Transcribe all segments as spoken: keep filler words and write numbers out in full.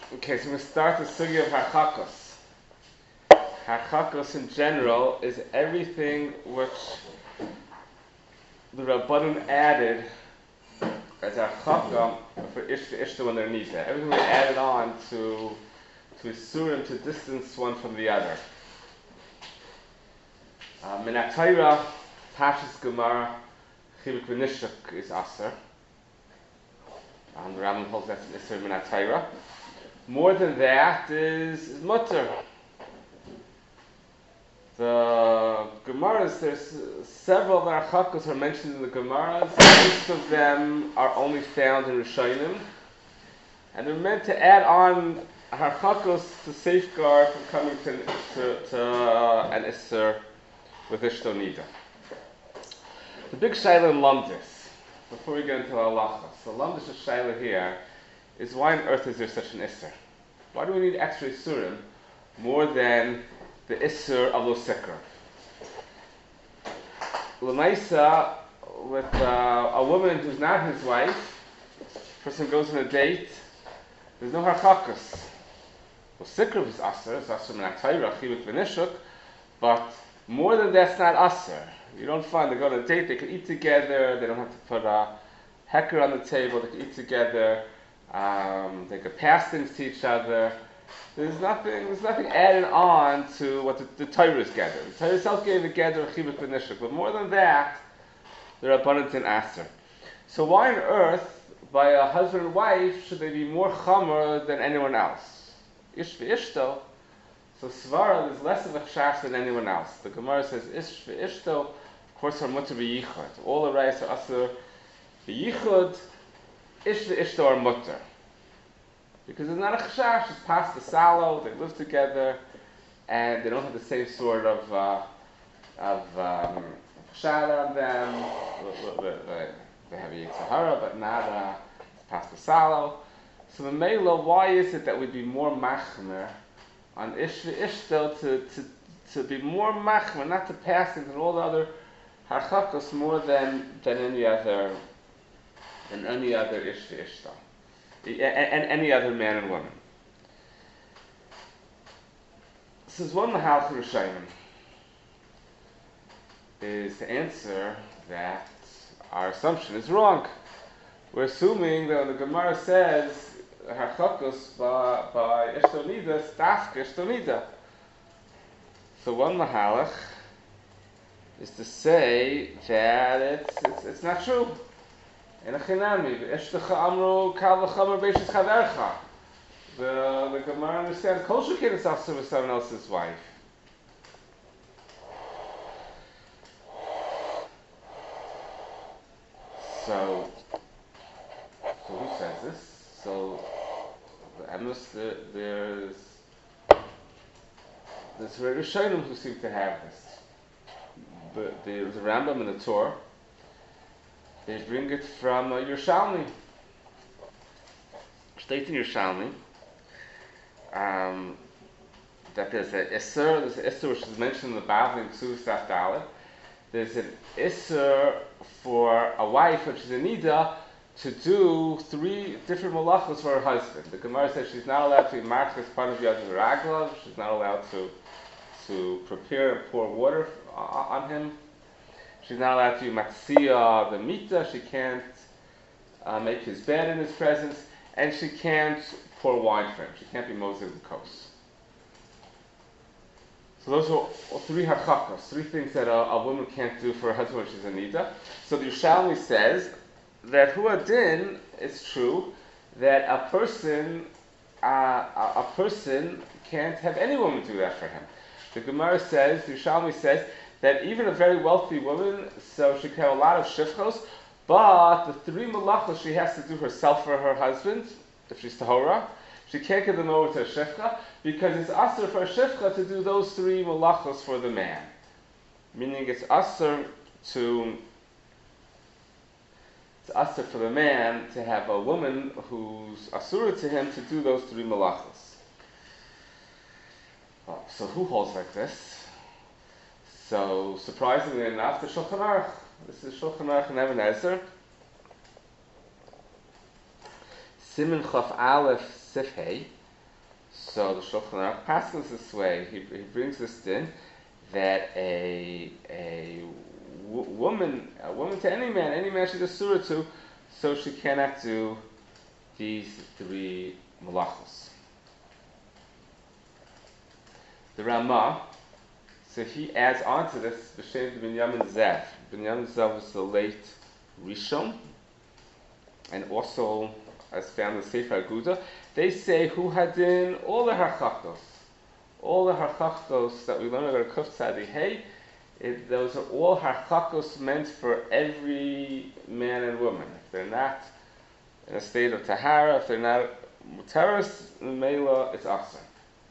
Okay, so we start the sugya of harchakos. Harchakos in general is everything which the Rabbanim added as harchaka for ish to ishta when they're nita. Everything we added on to to isurim to distance one from the other. Minatayra, Pashas Gemara, chibuk v'nishuk is aser. And the Rambam holds that's an isur minatayra. More than that is, is mutter. The Gemaras, there's several harchakos are mentioned in the Gemaras. Most of them are only found in Rishonim, and they're meant to add on harchakos to safeguard from coming to, to, to uh, an isur with ishto nida. The big shaila in Lamdis, before we get into the halachas, the Lamdis shaila here is why on earth is there such an isur? Why do we need extra isurim more than the isur of lo sikra? L'maisa, with uh, a woman who's not his wife, person goes on a date, there's no harchakos. Lo sikra is aser, it's aser minatayra, chibuk v'nishuk, but more than that's not aser. You don't find they go on a date, they can eat together, they don't have to put a hecker on the table, they can eat together. Um, they could pass things to each other. There's nothing. There's nothing added on to what the, the Torah is gathered. The Torah itself gave a gather of chibuk v'nishuk, but more than that, there are abundant in aser. So why on earth, by a husband and wife, should they be more chamer than anyone else? Ish v'ishto. So svara, there's less of a chash than anyone else. The Gemara says ish v'ishto. Of course, are mutter v'yichud. All the rights are aser v'yichud. Ish v'ishto are mutter. Because there's not a chashash, it's past the salo, they live together, and they don't have the same sort of uh, of um, chashad on them. They have a yitzhahara, but not uh, past the salo. So the mela, why is it that we'd be more machmer on ish v'ishto to, to, to be more machmer, not to pass into all the other harchakos more than, than any other than any other ish v'ishto? And any other man and woman. This is one Mahalach Rishonim is to answer that our assumption is wrong. We're assuming that when the Gemara says harchakos by, by ishto nida, stafka ishto nida. So one Mahalach is to say that it's it's, it's not true. In a chinami, v'eshtecha amru kal v'chamer beishis chavercha. The the Gemara understands kol shekin is aser with someone else's wife. So, so who says this? So the emes there, there's there's very Rishonim who seem to have this. But there's a Rambam in the Torah. They bring it from uh, Yerushalmi. State in Yerushalmi um, that there's an Isser, there's an Isser which is mentioned in the Bible in Ksuvah Daf Dalet. There's an Isser for a wife, which is a Nida, to do three different malachos for her husband. The Gemara says she's not allowed to be marked as part of Yad Raglav, she's not allowed to, to prepare and pour water on him. She's not allowed to matzia the mita. She can't uh, make his bed in his presence, and she can't pour wine for him. She can't be mosek the kos. So those are all three harchakos, three things that a, a woman can't do for her husband when she's a nida. So the Yerushalmi says that huadin, it's true that a person uh, a, a person can't have any woman do that for him. The Gemara says, the Yerushalmi says, that even a very wealthy woman, so she can have a lot of shifchos, but the three malachos she has to do herself for her husband, if she's tahora, she can't give them over to a shifcha, because it's aser for a shifcha to do those three malachos for the man. Meaning it's aser to, it's aser for the man to have a woman who's asura to him to do those three malachos. Oh, so who holds like this? So, surprisingly enough, the Shulchan Aruch. This is Shulchan Aruch and Even Ezer. Siman Chaf Aleph Sif Hey. So the Shulchan Aruch passes this way. He, he brings this in that a a w- woman a woman to any man, any man she's a surah to, so she cannot do these three malachos. The Ramah, so he adds on to this b'shem Binyamin Zev. Binyamin Zev was the late Rishon, and also as found in Sefer Aguda. They say who hadin all the harchakos, all the harchakos that we learn about Kuf Tzadi Hey. Those are all harchakos meant for every man and woman. If they're not in a state of tahara, if they're not mutaras, meila, it's asr.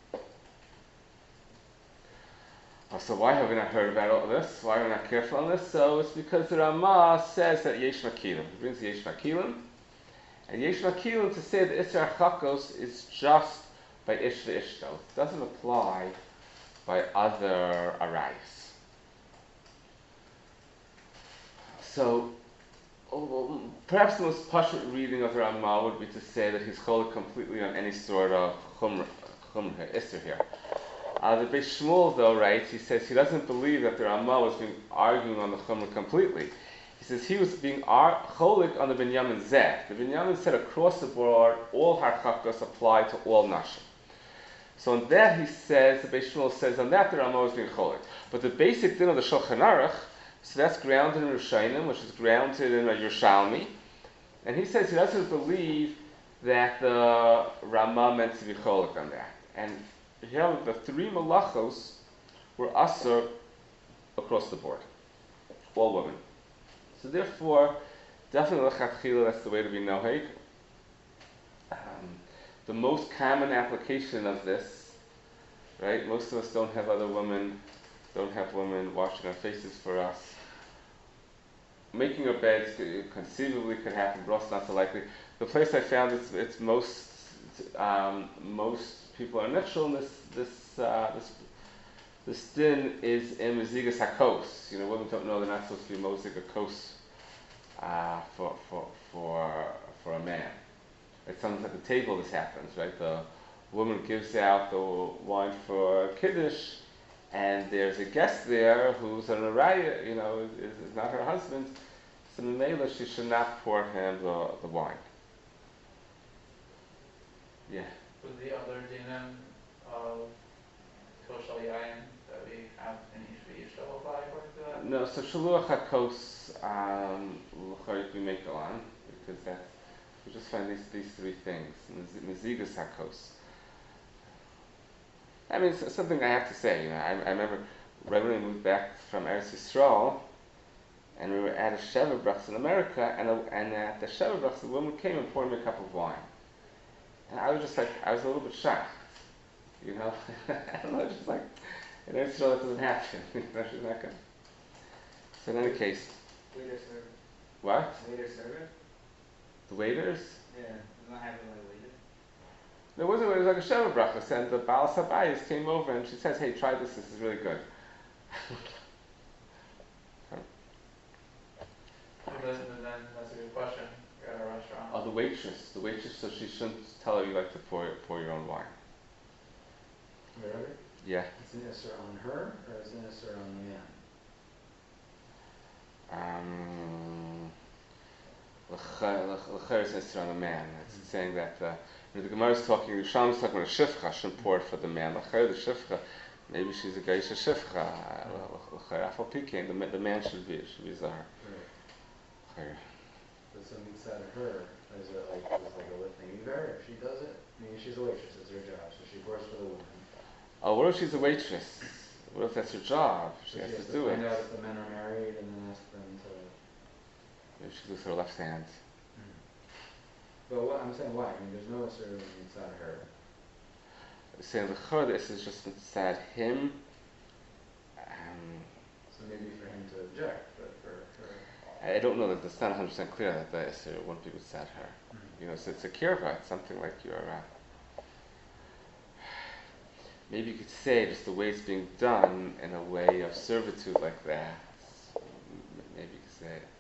So why have we not heard about all this? Why are we not careful on this? So it's because the Ramah says that Yesh Makilim. He brings Yesh Makilim. And Yesh Makilim to say that Isra Chakos is just by Ish Ishto. It doesn't apply by other arayas. So oh, perhaps the most pashut reading of the Ramah would be to say that he's called completely on any sort of chumr, chumr Isra here. Uh, the Beis Shmuel, though, writes, he says he doesn't believe that the Ramah was being arguing on the Chumrah completely. He says he was being ar- cholik on the Binyamin Zeh. The Binyamin said across the board, all harchakos apply to all nashim. So on that he says, the Beis Shmuel says, on that the Ramah was being cholik. But the basic din of the Shulchan Aruch, so that's grounded in Rishonim, which is grounded in a Yerushalmi, and he says he doesn't believe that the Ramah meant to be cholik on that. And here, the three malachos were asur across the board, all women. So therefore, definitely lechatchila, that's the way to be noheg. Um, the most common application of this, right? Most of us don't have other women, don't have women washing our faces for us. Making our beds conceivably could happen, but also not so likely. The place I found it's, it's most um, most people are natural in this this uh, this this din is in Mezigas Hakos. You know, women don't know they're not supposed to be Mozig a kos uh, for for for for a man. It's sometimes at the table this happens, right? The woman gives out the wine for kiddush, and there's a guest there who's an araya, you know, is, is not her husband. So Mimela, she should not pour him the, the wine. Yeah. With the other dinim of Koshal Yain that we have in Ishvi Yishto apply according to that? No, so Shaluach HaKos, um, we make go on, because that's, we just find these these three things. Mezigas HaKos. I mean, it's something I have to say, you know, I, I remember right when we moved back from Eretz Yisrael, and we were at a Sheva Brachs in America, and, a, and at the Sheva Brachs, the woman came and poured me a cup of wine. And I was just like, I was a little bit shocked, you know. I don't know, just like, in Israel it doesn't happen. You know, she's not going. So in any case. Waiter server. What? Waiter server? The waiters? Yeah, does not happen like waiter. There wasn't, it was like a Sheva Brachas, and the Baal Sabayis came over and she says, hey, try this, this is really good. But then, then that's a good question. You're at a restaurant. Oh, the waitress. The waitress, so she shouldn't tell her you like to pour pour your own wine. Really? Yeah. Is an Isser on her, or is an Isser on the man? Um, L'cher is Isser on the man. It's mm-hmm. saying that uh, you know, the Gemara is talking, the Shalom is talking about a shifcha, shouldn't pour it for the man. L'cher, the shifcha, maybe she's a geisha shifcha. L'cher, afal pikein, the the man should be should be zahar. L'cher. But something said to her, is it like, is it like a lifting either? If she does it, I mean, she's a waitress, it's her job, so she pours for the woman. Oh, what if she's a waitress? What if that's her job? She, so has, she has to, to do find it. out if the men are married and then ask them to... Maybe she does her left hand. Mm-hmm. But what, I'm saying why? I mean, there's no Isser inside her. Saying the chor, this is just inside him. Um, so maybe for him to object, but for her... I don't know that it's not one hundred percent clear that the Isser won't be beside her. Mm-hmm. You know, so it's a kirva, it's something like your... Uh, maybe you could say just the way it's being done in a way of servitude like that. Maybe you could say it.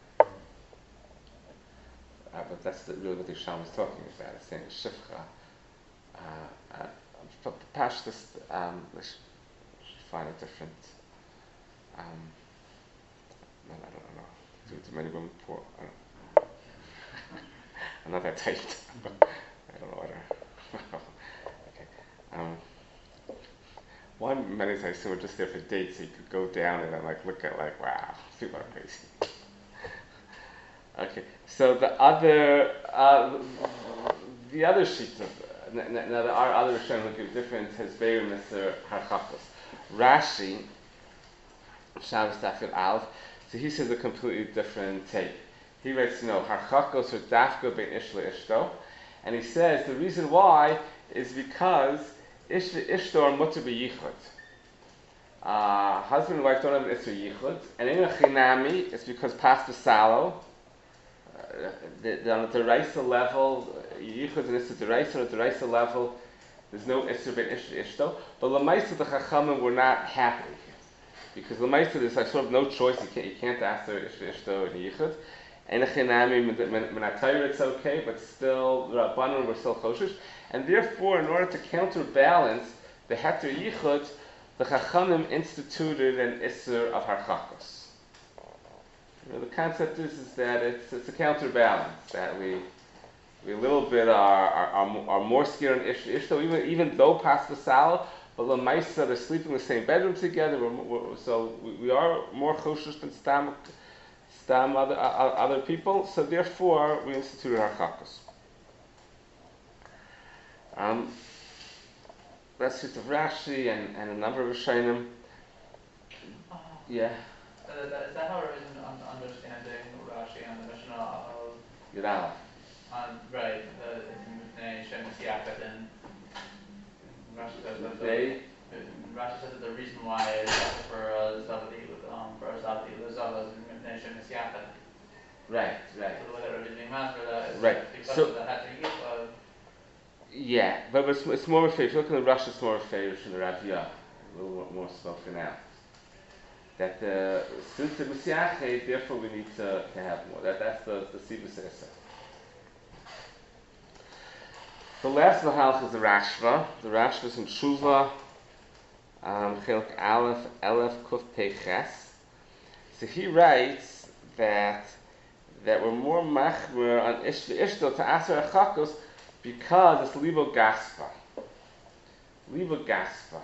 Uh, but that's the, really what the Sham is talking about. It's saying shifcha. Uh, uh, Pashtus, um, let's find a different. Um, no, I don't know. Do, do many women pour? I don't, I'm not that tight. I don't know what. Okay. Um, one many times we're just there for dates, so you could go down and then like look at like, wow, people are crazy. Okay, so the other, uh, the other sheets of, now there are other Rishonim who give different Hezberim Mister Harchakos. Rashi, Shabbos Dafil Alf, so he says a completely different take. He writes, you know, Harchakos or Dafka ben Ish Ishto, and he says the reason why is because Ish Ishto are mutter b'yichud. Uh, husband and wife don't have an Isser Yichud, and in a Chinami, it's because past the Salo, uh, the, the, on the Deraisa level, Yichud and Isser Deraisa, on the Deraisa level, there's no Isser ben Ish Ishto, but Lamaisa the Chachamim were not happy. Because Lamaisa there's like sort of no choice, you can't, you can't ask their Ish Ishto and Yichud. In a Chinami, Menatayr it's okay, but still, the Rabbanon were still Choshish, and therefore, in order to counterbalance the Heter Yichud, the Chachamim instituted an Isser of Harchakos. You know, the concept is, is that it's, it's a counterbalance, that we we a little bit are are, are, are more scared on Ish, Ishto, even, even though past the Sala, but Lamaisa, they're sleeping in the same bedroom together, we're, we're, so we, we are more Choshish than Stam, Stam other, uh, other people, so therefore we instituted Harchakos. Um, That's just of Rashi and, and a number of Rishonim. Uh, Yeah. Uh, that, is that how we're un- understanding Rashi and the Mishnah of Yudala. on right? Uh, Mipnei Shemes Yachad, and Rashi says that the, They. Rashi says that the reason why is for uh, Zavadi with um for Zavadi with Zavas and Mipnei Shemes Yachad. Right, right. So the way that Rabbi being master that is Right. because So, of the Heter Yichud. yeah, but it's, it's more favorite. If you look at the Rush, it's more favorite than the Raviyah. A little more, more spoken out. That uh, since the Messiah, therefore we need to, to have more. That that's the the Sibus Esa. The last Mahalch is the Rashva. The Rashva is in Tshuva, um, Chilk Aleph, Elef, Kuf Peches. So he writes that that we're more machmer on Ish Ishto to Aser Achakos because it's Libo Gaspa. Libo Gaspa.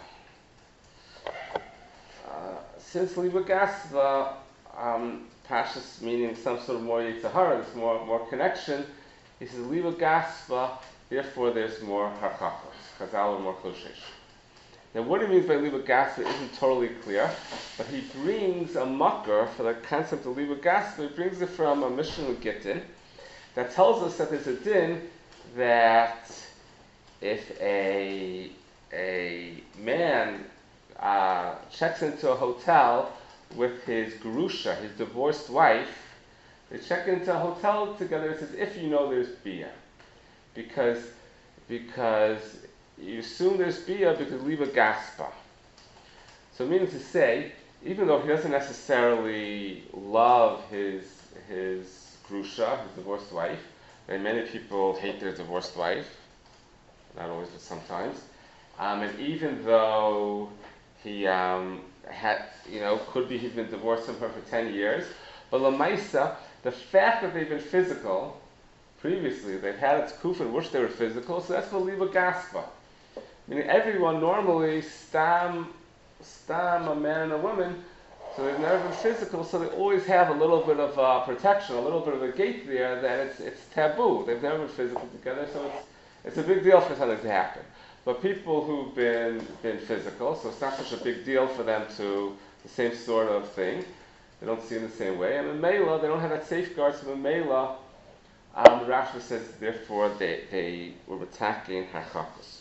Uh, since Libo Gaspa, um, Pashas meaning some sort of more Yitzhahara, there's more more connection. He says Libo Gaspa, therefore there's more Harchakos. Chazal are more Choshesh. Now what he means by Libo Gaspa isn't totally clear, but he brings a makar for the concept of Libo Gaspa. He brings it from a Mishnah Gittin that tells us that there's a din that if a a man uh, checks into a hotel with his gerusha, his divorced wife, they check into a hotel together. It says if you know there's bia, because because you assume there's bia because Liba Gaspa. So meaning to say, even though he doesn't necessarily love his his grusha, his divorced wife, and many people hate their divorced wife, not always but sometimes, um, and even though he um, had, you know, could be he's been divorced from her for ten years, but Lamaisa, the fact that they've been physical previously, they've had a tkuf in which they were physical, so that's called Liba Gaspa. Meaning everyone normally stam, stam a man and a woman, so they've never been physical, so they always have a little bit of uh, protection, a little bit of a gate there that it's it's taboo. They've never been physical together, so it's it's a big deal for something to happen. But people who've been been physical, so it's not such a big deal for them to the same sort of thing. They don't see in the same way, and in Mela they don't have that safeguard. So in Mela, um, the Rashi says therefore they they were attacking Harchakos.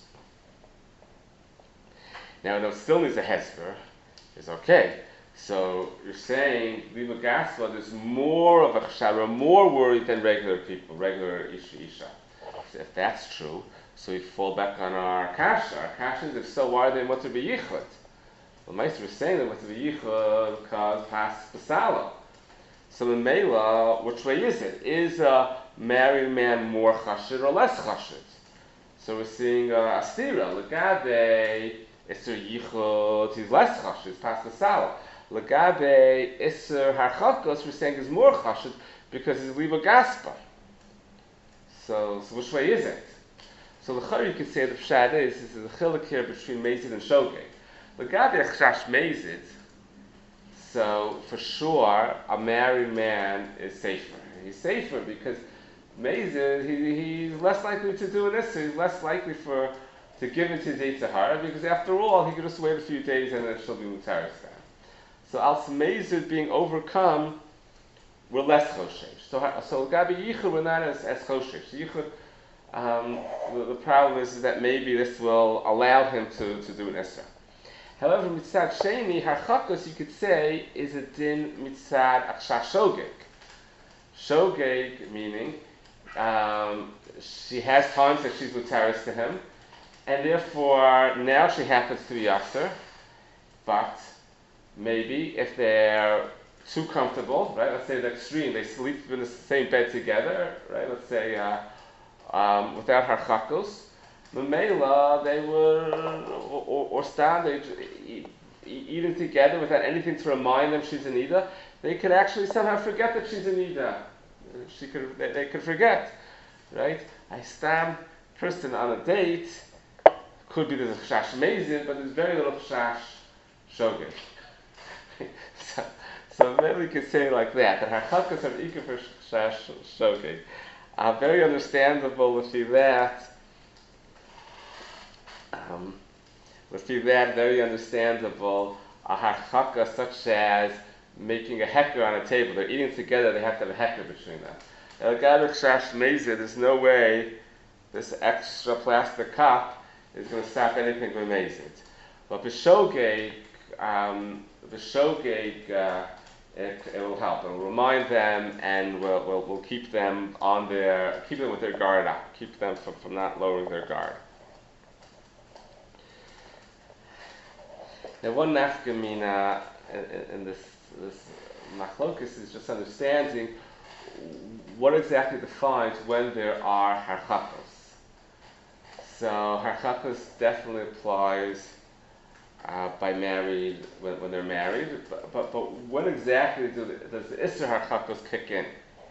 Now, no, still needs a hesper. Is okay. So you're saying Liba Gaspa, there's more of a chashara, more worried than regular people, regular isha isha. So if that's true, so we fall back on our kasha. Our kasha is if so, why are they mutter b'yichud? Well, Meister is saying they mutter b'yichud because past basalo. So in Mela, which way is it? Is a married man more chashid or less chashid? So we're seeing uh, a stira. Legabe Isser Yichud, he's less chashuv, he's past the salah. Legabe Isser Harchakos, we're saying is more chashuv because he's liba gaspa. So, so which way is it? So l'chayr you could say the pshat is this is a chiluk here between mezid and shogeg. Legabe Chash mezid. So for sure, a married man is safer. He's safer because mezid he, he's less likely to do this. He's less likely for to give it to Zayt Sahara because after all, he could just wait a few days and then she'll be mutaris down. So als mezid being overcome, we're less choshesh. So so Gabi Yichud we're not as as choshesh. Yichud, um, the, the problem is, is that maybe this will allow him to, to do an Isra. However, mitzad sheni harchakos you could say is a din mitzad akshash shogeg. Shogeg meaning um, she has times that she's mutaris to him. And therefore, now she happens to be Yasser, but maybe if they're too comfortable, right? Let's say the extreme, they sleep in the same bed together, right? Let's say uh, um, without harchakos, Mamela, they would, or, or, or stand, they eat, eating together without anything to remind them she's in Ida. They could actually somehow forget that she's in Ida. She could, they, they could forget, right? I stand person on a date. Could be there's a chash mezid, but there's very little chash shogeg. so, so maybe we could say like that, that harchakas are ikar for chash shogeg. Uh, very understandable if you that. Um, if you that, very understandable. A harchaka such as making a hecker on a table. They're eating together. They have to have a hecker between them. El gaber chash mezid. There's no way this extra plastic cup is going to stop anything from amazing. But b'shogeg, um, b'shogeg, uh, it, it will help. It will remind them, and will will will keep them on their, keep them with their guard up, keep them from, from not lowering their guard. Now, one nafkamina in, in this this machlokus is just understanding what exactly defines when there are harchakos. So harchakos definitely applies uh, by married when, when they're married, but, but but when exactly do the, does the Isser harchakos kick in?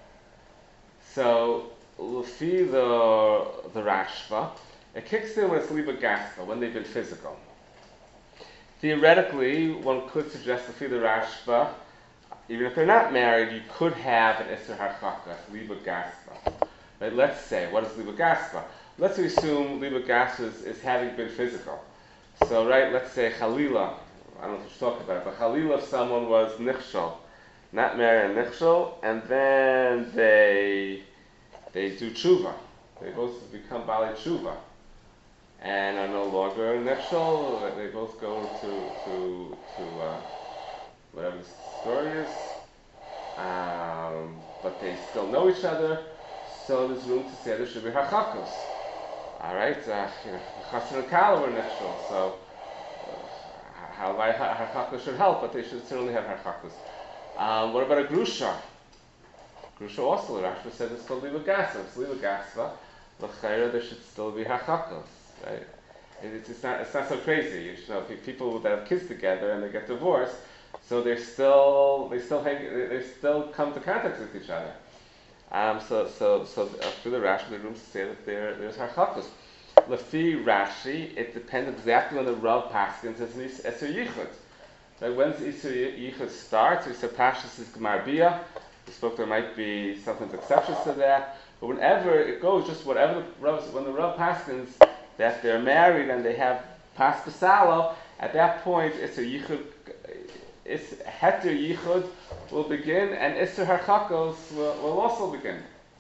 So Lufi the the Rashba, it kicks in when it's liba gaspa, when they've been physical. Theoretically, one could suggest Lufi the Rashba, even if they're not married, you could have an Isser harchakos, liba gaspa. Right? Let's say, what is liba gaspa? Let's assume liba gaspa is, is having been physical. So, right, let's say Chalila, I don't know if you talk about it, but Chalila, if someone was nichshol, not married and nichshol, and then they they do tshuva. They both become bali tshuva, and are no longer nichshol. They both go to to to uh, whatever the story is, um, but they still know each other. So there's room to say there should be harchakos. All right, uh, you know, Chassan and Kala were nichshol, so uh, how harchakos should help, but they should certainly have harchakos. Um, what about a grusha? Grusha also, the Rashba said it's still liba gaspa. It's liba gaspa. L'chayra, there should still be harchakos, right? It's, it's not it's not so crazy. You know, people that have kids together and they get divorced, so they're still they still hang, they still come to contact with each other. Um, so, so, so uh, through the Rashi, the room to say that there, there's harchakos. Lefi Rashi, it depends exactly on the Rav Paskins as an Isser Yichud. Like when the Isser Yichud starts, we said Pashas is Gemar Bia. We spoke there might be something exceptions to that, but whenever it goes, just whatever the Rav, when the Rav Paskins that they're married and they have Pas Pesalo, at that point Isser Yichud, it's Heter Yichud will begin, and Isser Harchakos will, will also begin.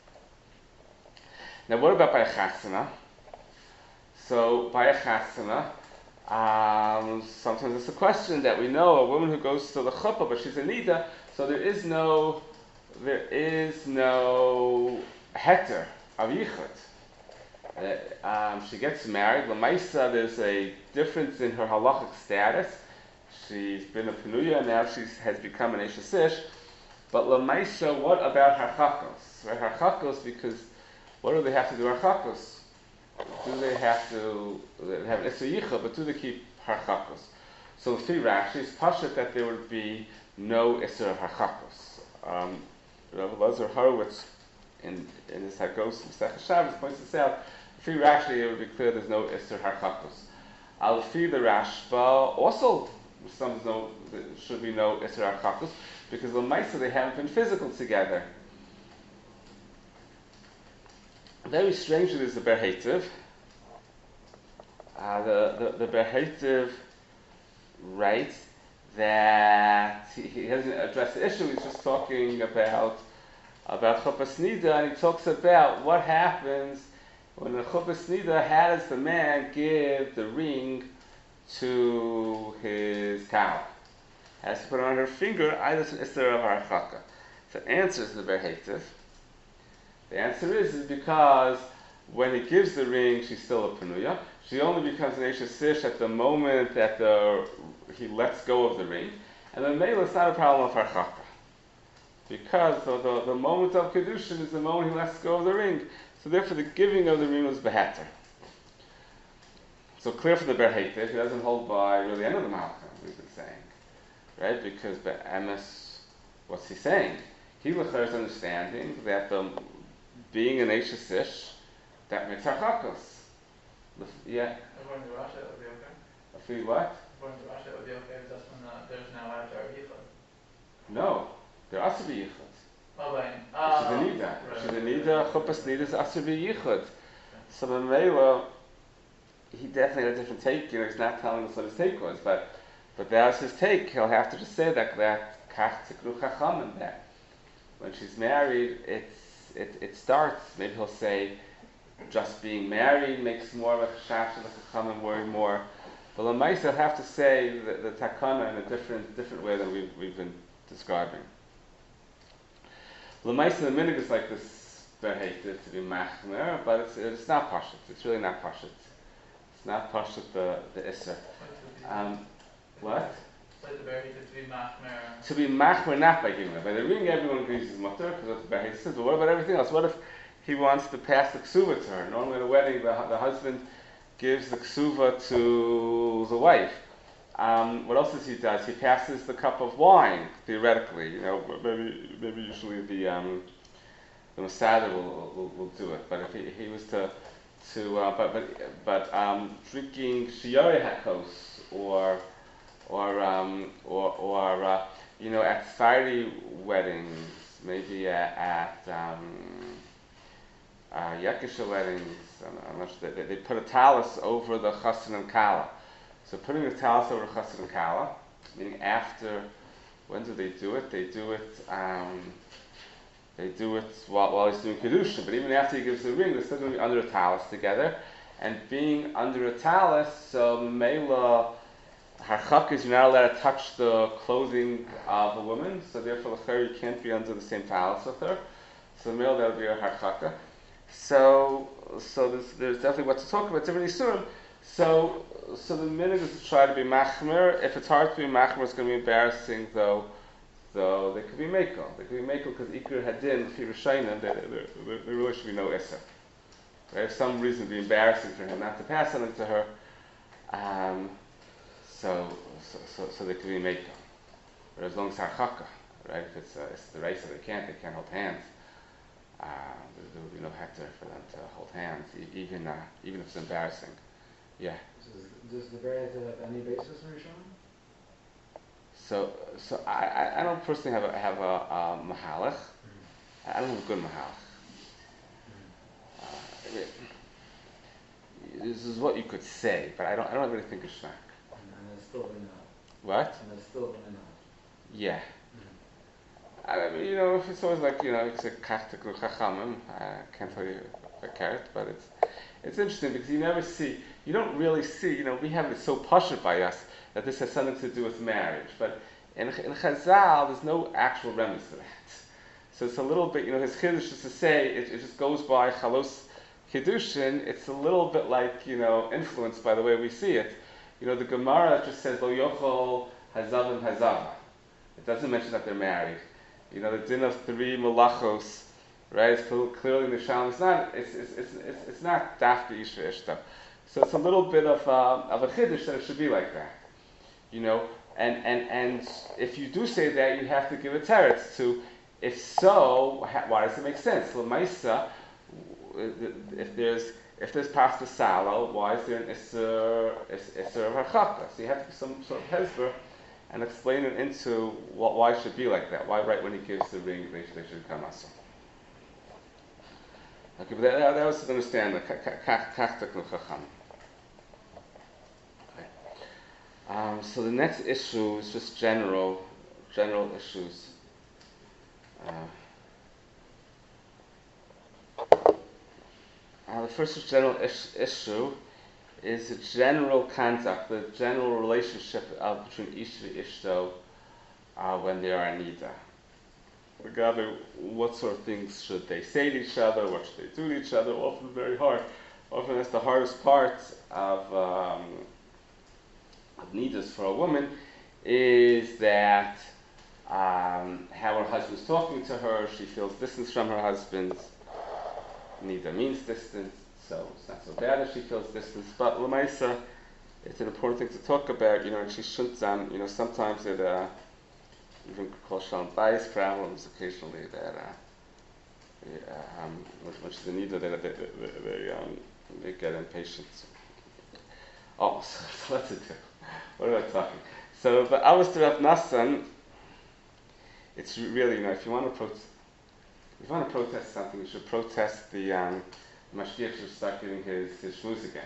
Now, what about by a chasana? So, by a chasana, um, sometimes it's a question that we know a woman who goes to the chuppah, but she's a nida, so there is no, there is no heter of yichud. Uh, um, she gets married. L'maisa, there's a difference in her halachic status. She's been a penuya, and now she has become an eshesish. But l'maisa, what about harchakos? Right, harchakos, because what do they have to do harchakos? do they have to they have an Isser Yichud, but do they keep Harchakos? So the Rashi is pashut that there would be no Isser of Harchakos. Um, Rav Elazar Horowitz in in his Hagos Masechah Shabbos points this out. The Rashi it would be clear there's no Isser Harchakos. Al Fi the Rashba also some no there should be no Isser Harchakos because the Maisa they haven't been physical together. Very strangely, there's the Ber Heitev. Uh, the the, the Ber Heitev writes that he, he hasn't addressed the issue. He's just talking about about Chuppah Nida, and he talks about what happens when the Chuppah Nida, how does the man give the ring to his cow? Has to put it on her finger. Either is there a harchaka? So the answer is the Ber Heitev. The answer is, is because when he gives the ring, she's still a Penuya. She only becomes an Eishes Sish at the moment that the, he lets go of the ring. And then Mela, it's not a problem of Harchaka. Because the, the, the moment of Kedushin is the moment he lets go of the ring. So therefore the giving of the ring was Beheter. So clear for the Ber Heitev, he doesn't hold by really any of the Malachim, we've been saying. Right? Because Be'emes, what's he saying? He Lecher is understanding that the being an Eishes Sish, that makes Harchakos. Yeah. According to Rashi, that would be okay. I feel what? According to Rashi, that would be okay if that's when uh, there's no Ajar Yichud. No. There has to be Yichud. Oh, right. She's a Uh, Nida. right. She's a Nida, Chuppah's Nida is Asur B'Yichud. So the Mela, he definitely had a different take. You know, he's not telling us what his take was, but but that's his take. He'll have to just say that that Kach Tikru Chachamim, that when she's married, it's it it starts. Maybe he'll say just being married makes more of a chashash of the Chachamim, worry more. But L'maisa he'll have to say the, the takana in a different different way than we've we've been describing. L'maisa the minig is like this Ber Heitev to be machmer, but it's it's not pashut. It's really not pashut. It's not pashut the the isser. Um, what? Like the Ber Heitev to be machmer. To be machmer not by giving it. By the ring, everyone agrees is mutter because that's the Ber Heitev says. But what about everything else? What if he wants to pass the ksuva to her? Normally at a wedding, the the husband gives the ksuva to the wife. Um, what else does he does? He passes the cup of wine, theoretically. You know, maybe maybe usually the um, the Masada will, will will do it. But if he, he was to to uh, but but but um, drinking shiyare hakos or or um, or or uh, you know at fiery weddings, maybe at, at um, uh, Yakisha weddings, I'm, I'm not sure, they, they put a talus over the chassan and kala. So putting the talus over chassan and kala, meaning after, when do they do it? They do it, um, they do it while, while he's doing kedusha. But even after he gives the ring, they're still going to be under a talus together. And being under a talus, so mela harchakis, you're not allowed to touch the clothing of a woman. So therefore, l'cher, you can't be under the same talus with her. So mela, that would be a harchaka. So, so there's, there's definitely what to talk about. It's different isurim. So, so the minute is to try to be machmer. If it's hard to be machmer, it's going to be embarrassing, though. Though they could be mekel. They could be mekel because ikr hadin, if he was shayna, there really should be no issa. There's some reason to be embarrassing for him not to pass something to her. Um, so, so, so, so they could be mekel. But as long as harchaka, right? If it's, uh, it's the race, they can't. They can't hold hands. Uh, there, there would be no hector for them to hold hands, e- even uh, even if it's embarrassing. Yeah. Does, does the Ber Heitev have any basis in Rishon? So, so I, I, I don't personally have a have a, a mahalach. Mm-hmm. I don't have a good mahalach. Mm-hmm. Uh, this is what you could say, but I don't I don't really think it's shnak. And it's still in What? And it's still in Yeah. I mean, you know, if it's always like, you know, it's a kachtikul chachamim, I can't tell you a carrot, but it's it's interesting because you never see, you don't really see, you know, we have it so pashut by us that this has something to do with marriage, but in, in Chazal, there's no actual remnants to that. So it's a little bit, you know, his chiddush is to say, it, it just goes by chalos kiddushin, it's a little bit like, you know, influenced by the way we see it. You know, the Gemara just says, lo yochol hazavim hazava. It doesn't mention that they're married. You know, the din of three malachos right? It's cl- clearly in the Shalom. It's not. It's it's it's it's, it's not dafka ish v'ishta. So it's a little bit of uh, of a chiddush that it should be like that, you know. And and and if you do say that, you have to give a teretz to. If so, ha- why does it make sense? L'maisa, if there's if there's pasta salo, why is there an isser isser of harchaka? So you have to give some sort of hezber and explain it into what, why it should be like that. Why right when he gives the ring they should, they should come also. Okay, but that, that, that was to understand the kachtak l'chacham. Okay. Um, so the next issue is just general, general issues. Uh, uh, the first general is- issue is the general conduct, the general relationship of between ish and ishto uh, when they are in nida. Regarding what sort of things should they say to each other, what should they do to each other, often very hard. Often that's the hardest part of, um, of nidas for a woman, is that um, how her husband's talking to her, she feels distance from her husband. Nida means distance, so it's not so bad if she feels distance, but l'maisa, it's an important thing to talk about, you know, and she shouldn't, um, you know, sometimes it, uh, even called shalom bias problems occasionally that, uh, yeah, um, when, when she's in nida, they, they, they, they, um, they get impatient. Oh, so, so what's it do? What am I talking? So the Avos Rav Nassan, it's really, you know, if you want to protest, if you want to protest something, you should protest the um, Mashiach should start getting his his shmuz again.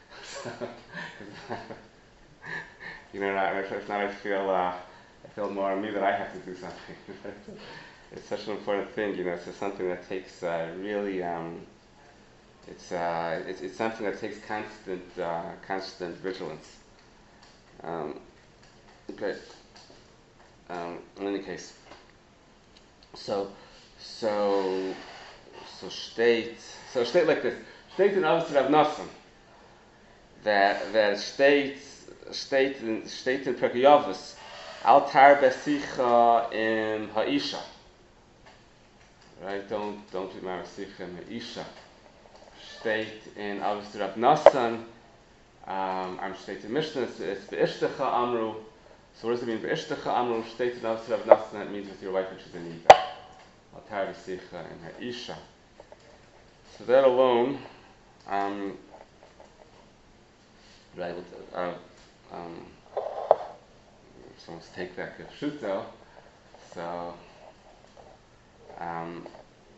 You know, if not, I feel uh, I feel more on me that I have to do something. It's such an important thing, you know. It's something that takes uh, really. Um, it's, uh, it's it's something that takes constant uh, constant vigilance. Um, okay. Um, in any case, so so so state so state like this. State in Avos Rav Nassan that that state state in state in Pirkei Avos al tar besicha in ha'isha. Right? Don't don't be married sicha in ha'isha. State in Avos Rav Nassan. Um, I'm state in Mishnah. It's, it's be'ishtecha amru. So what does it mean? Be'ishtecha amru state in Avos Rav Nassan. That means with your wife, which is a nida. Al tar besicha in ha'isha. So that alone. Um, right. Uh, um, so let's take that kipshuto. So. Um,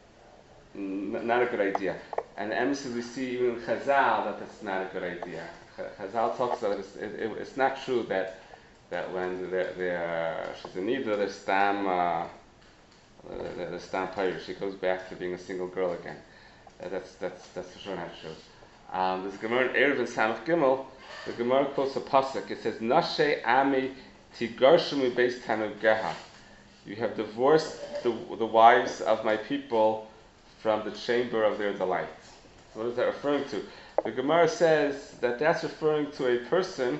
n- not a good idea. And the emphasis we see even in Chazal that it's not a good idea. Ch- Chazal talks about it, it, it. It's not true that that when they're, they're she's in nida, they're stam, uh, they're, they're stam pirate. She goes back to being a single girl again. Uh, that's that's that's for sure not true. Um, there's Gemara in Erev and Samach Gimel. The Gemara quotes a pasuk. It says, "Nashe ami tigarshu mi beis tanu geha." You have divorced the, the wives of my people from the chamber of their delight. So what is that referring to? The Gemara says that that's referring to a person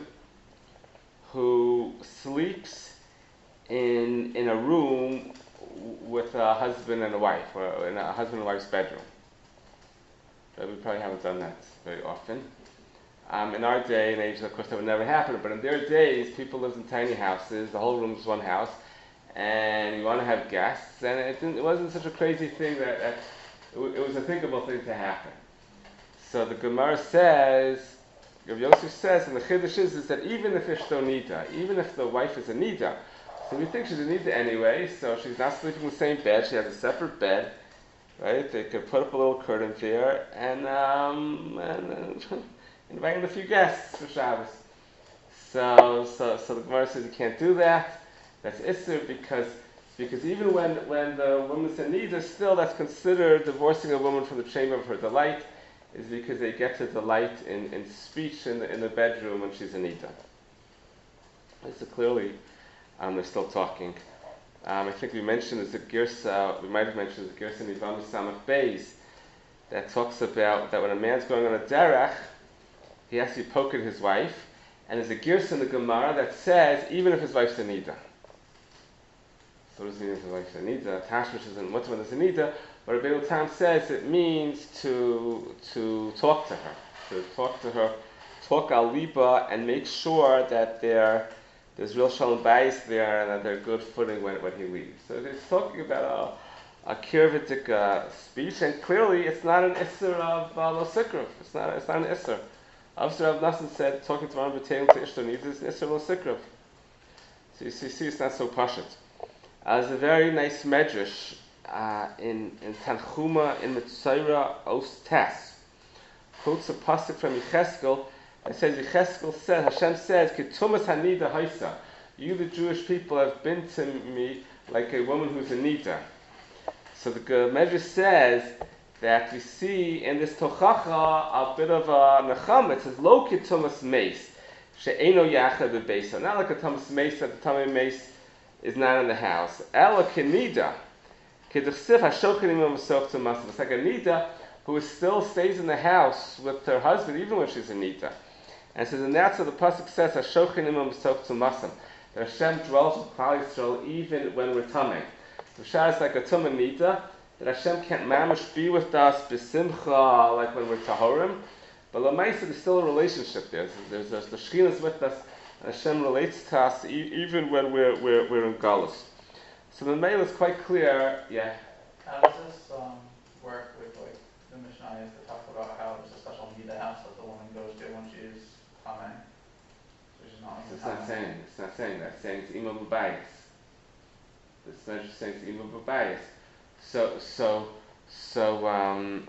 who sleeps in in a room with a husband and a wife, or in a husband and wife's bedroom. But we probably haven't done that very often. Um, in our day and age, of course, that would never happen. But in their days, people lived in tiny houses. The whole room was one house. And you want to have guests, and it, didn't, it wasn't such a crazy thing that, that it, w- it was a thinkable thing to happen. So the Gemara says, Rav Yosef says, and the Chiddush is, is that even if Ishto Nida, even if the wife is a Nida, so we think she's a Nida anyway, so she's not sleeping in the same bed, she has a separate bed, right? They could put up a little curtain there, and, um, and, and invite a few guests for Shabbos. So, so, so the Gemara says you can't do that. That's Isser because because even when, when the woman's in nida, still that's considered divorcing a woman from the chamber of her delight, is because they get to delight in, in speech in the, in the bedroom when she's in nida. So clearly, um, they're still talking. Um, I think we mentioned there's a girsa, we might have mentioned there's a girsa in Yevamos Samach Beis that talks about that when a man's going on a derech, he has to be poking his wife, and there's a girsa in the Gemara that says even if his wife's in nida. So what does it mean if his wife's a nida? Tashmish is in what's when there's a nida. What Rabbeinu Tam says, it means to to talk to her, to talk to her, talk al liba, and make sure that there there's real shalom bayis there and that they're good footing when, when he leaves. So he's talking about a, a kirvitic uh, speech, and clearly it's not an isser of uh, lo sikruf. It's not it's not an isser. Obviously, Rav Nassim said talking to Aaron B'Teilim to Ishtar needs is an isser lo sikruf. So you see, see, it's not so pashut. Uh, there's a very nice medrash uh, in in Tanchuma in Mitzayra Os Tes. Quotes a pasuk from Yecheskel. It says Yecheskel said, Hashem says, "Ketumas hanida haisa." You, the Jewish people, have been to me like a woman who's a nida. So the medrash says that we see in this tochacha a bit of a nechama. It says, "Lo ketumas meis she'eno yachad bebeisa." Not like a tumas meis that the tummy meis is not in the house. Ela kenida, kedechsiv hashochenim amasof tumas. It's like a nida who is still stays in the house with her husband even when she's a nida. And it says, and that's what the pasuk says, hashochenim amasof tumasam. That Hashem dwells with Klal Yisrael even when we're tummy. The shah is like a tumah nida, that Hashem can't mamish be with us b'simcha like when we're tahorim. But l'maisa, there's still a relationship there. There's, there's, the Shekhinah is with us. Hashem relates to us e- even when we're we're, we're in galus. So the mail is quite clear. Yeah. How does this um, work with like the Mishnah is to talk about how there's a special nida house that the woman goes to when she's coming? So she's not. It's not saying. It's not saying that. It's saying it's imam b'bayis. This measure is saying it's imam b'bayis. So so so um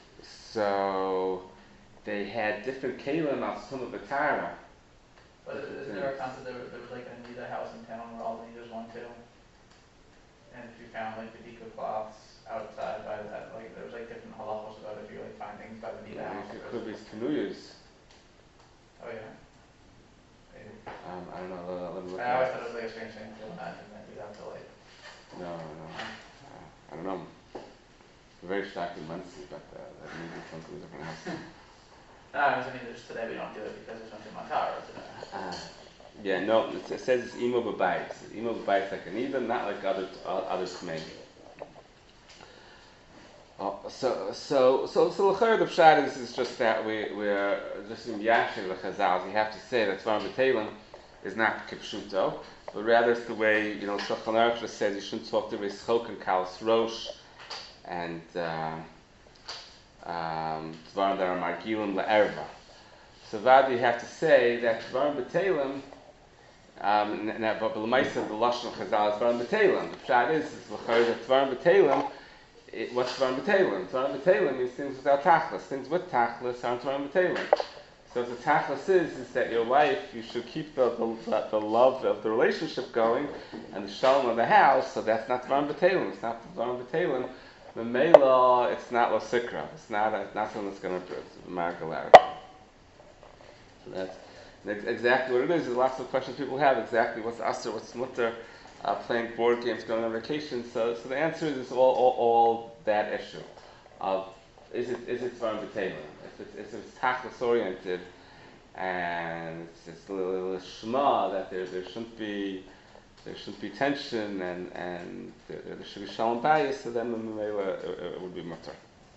so they had different kalim al tumah b'tara. But is there a concept there, there was like a nida house in town where all the nidas went to? And if you found like the dika cloths outside by that, like there was like different halachos about if you like find things by the nida house. It could be kanuyas. Oh yeah. Maybe. Um, I don't know. Let, let me look. I always thought it was like a strange thing to imagine that you'd have to like. No, no. Uh, I don't know. Very shocked in Muncie, but uh, that means it's something different else. No, I was thinking just today we don't do it because it's something Mantara today. Uh, yeah, no, it, it says it's imo b'bayis. Imo b'bayis like an either, not like other uh, other tmei. Oh, so so so so l'chayr the pshat is, is just that we we're just in yashin l'chazal. You have to say that Tvar B'Teilim is not kipshuto, but rather it's the way you know Shulchan Aruch just says you shouldn't talk to Reischok and Kalas Rosh and. Uh, Um, Dvarim that are margilim la'erva. So Vadi, you have to say that Dvarim b'Teilim, um, but the L'maisa the Lashon Chazal is Dvarim b'Teilim. The pshat is, is l'chayr that Dvarim b'Teilim, what's Dvarim b'Teilim? Dvarim b'Teilim means things without tachlis. Things with tachlis aren't Dvarim b'Teilim. So the tachlis is, is that your wife, you should keep the, the, the love of the relationship going, and the shalom of the house, so that's not Dvarim b'Teilim. It's not Dvarim b'Teilim. The Mela, it's not lo sikra. It's not a, not something that's going to mark a larry. So that's, that's exactly what it is. There's lots of questions people have. Exactly what's aser, what's mutter, uh, playing board games, going on vacation. So, so the answer is all, all, all that issue of is it is it Dvarim b'Teilim? If it's if it's tachlis oriented and it's, it's a little shema that there there shouldn't be. There shouldn't be tension, and and there, there should be shalom bayis. So then the memela it would be mutter.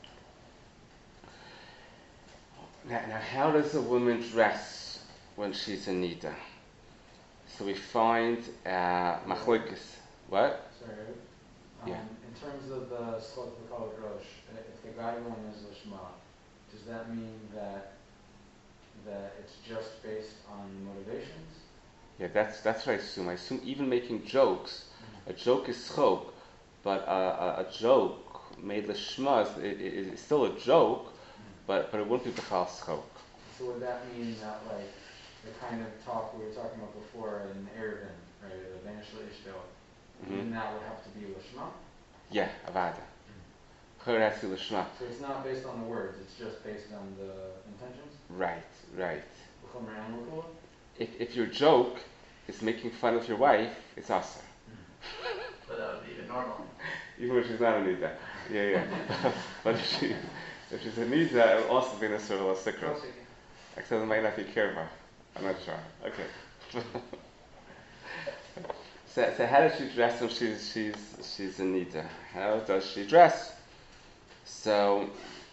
Now, now, how does a woman dress when she's in nida? So we find uh, machlokes. What? Sorry. Um, Yeah. In terms of the slot for college rosh, if the guy one is lishma, does that mean that that it's just based on motivations? Yeah, that's that's what I assume. I assume even making jokes, a joke is schok, but a, a, a joke made lishma is it, it, it's still a joke, but but it wouldn't be b'chal schok. So would that mean that like the kind of talk we were talking about before in Erevin, right, the Banishal Ishto, even that would have to be lishma? Yeah, avada. Her has to be lishma. So it's not based on the words; it's just based on the intentions. Right, right. B'chol If if your joke is making fun of your wife, it's asa. But that would be even normal. Even when she's not a nida. Yeah, yeah. But if she if she's a nida, it'll also be in a sort of a sikra. Except it might not be kirva. I'm not sure. Okay. so, so how does she dress when she's she's she's a nida? How does she dress? So,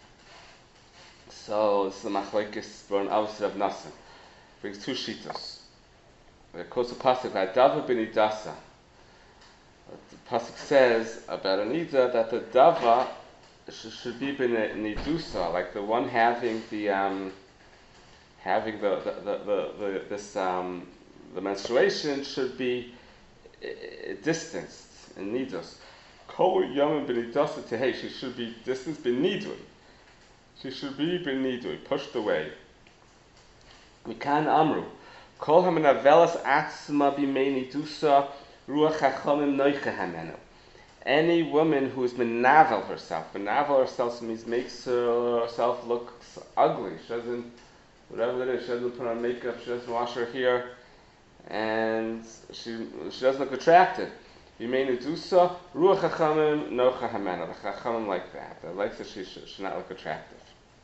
so this is the machlekes born Avos Rav Nassim. Brings two shitas. It quotes a pasuk by Dava ben Idasa. The pasuk says about a nida that the dava sh- should be ben nidusa, like the one having the um, having the the, the, the, the this um, the menstruation should be uh, distanced in nidus. Kol yomim ben idasa tehei, she should be distanced ben nidui. She should be ben nidui, pushed away. Mikan amru, kol hamenavelas atzma b'mei nidusa ruach hachamim noicha hamenu. Any woman who has menavel herself, menavel herself means makes herself look ugly. She doesn't, whatever it is, she doesn't put on makeup, she doesn't wash her hair, and she she doesn't look attractive. B'mei nidusa ruach hachamim noicha hamenu. The chachamim like that. They like that she should, should not look attractive.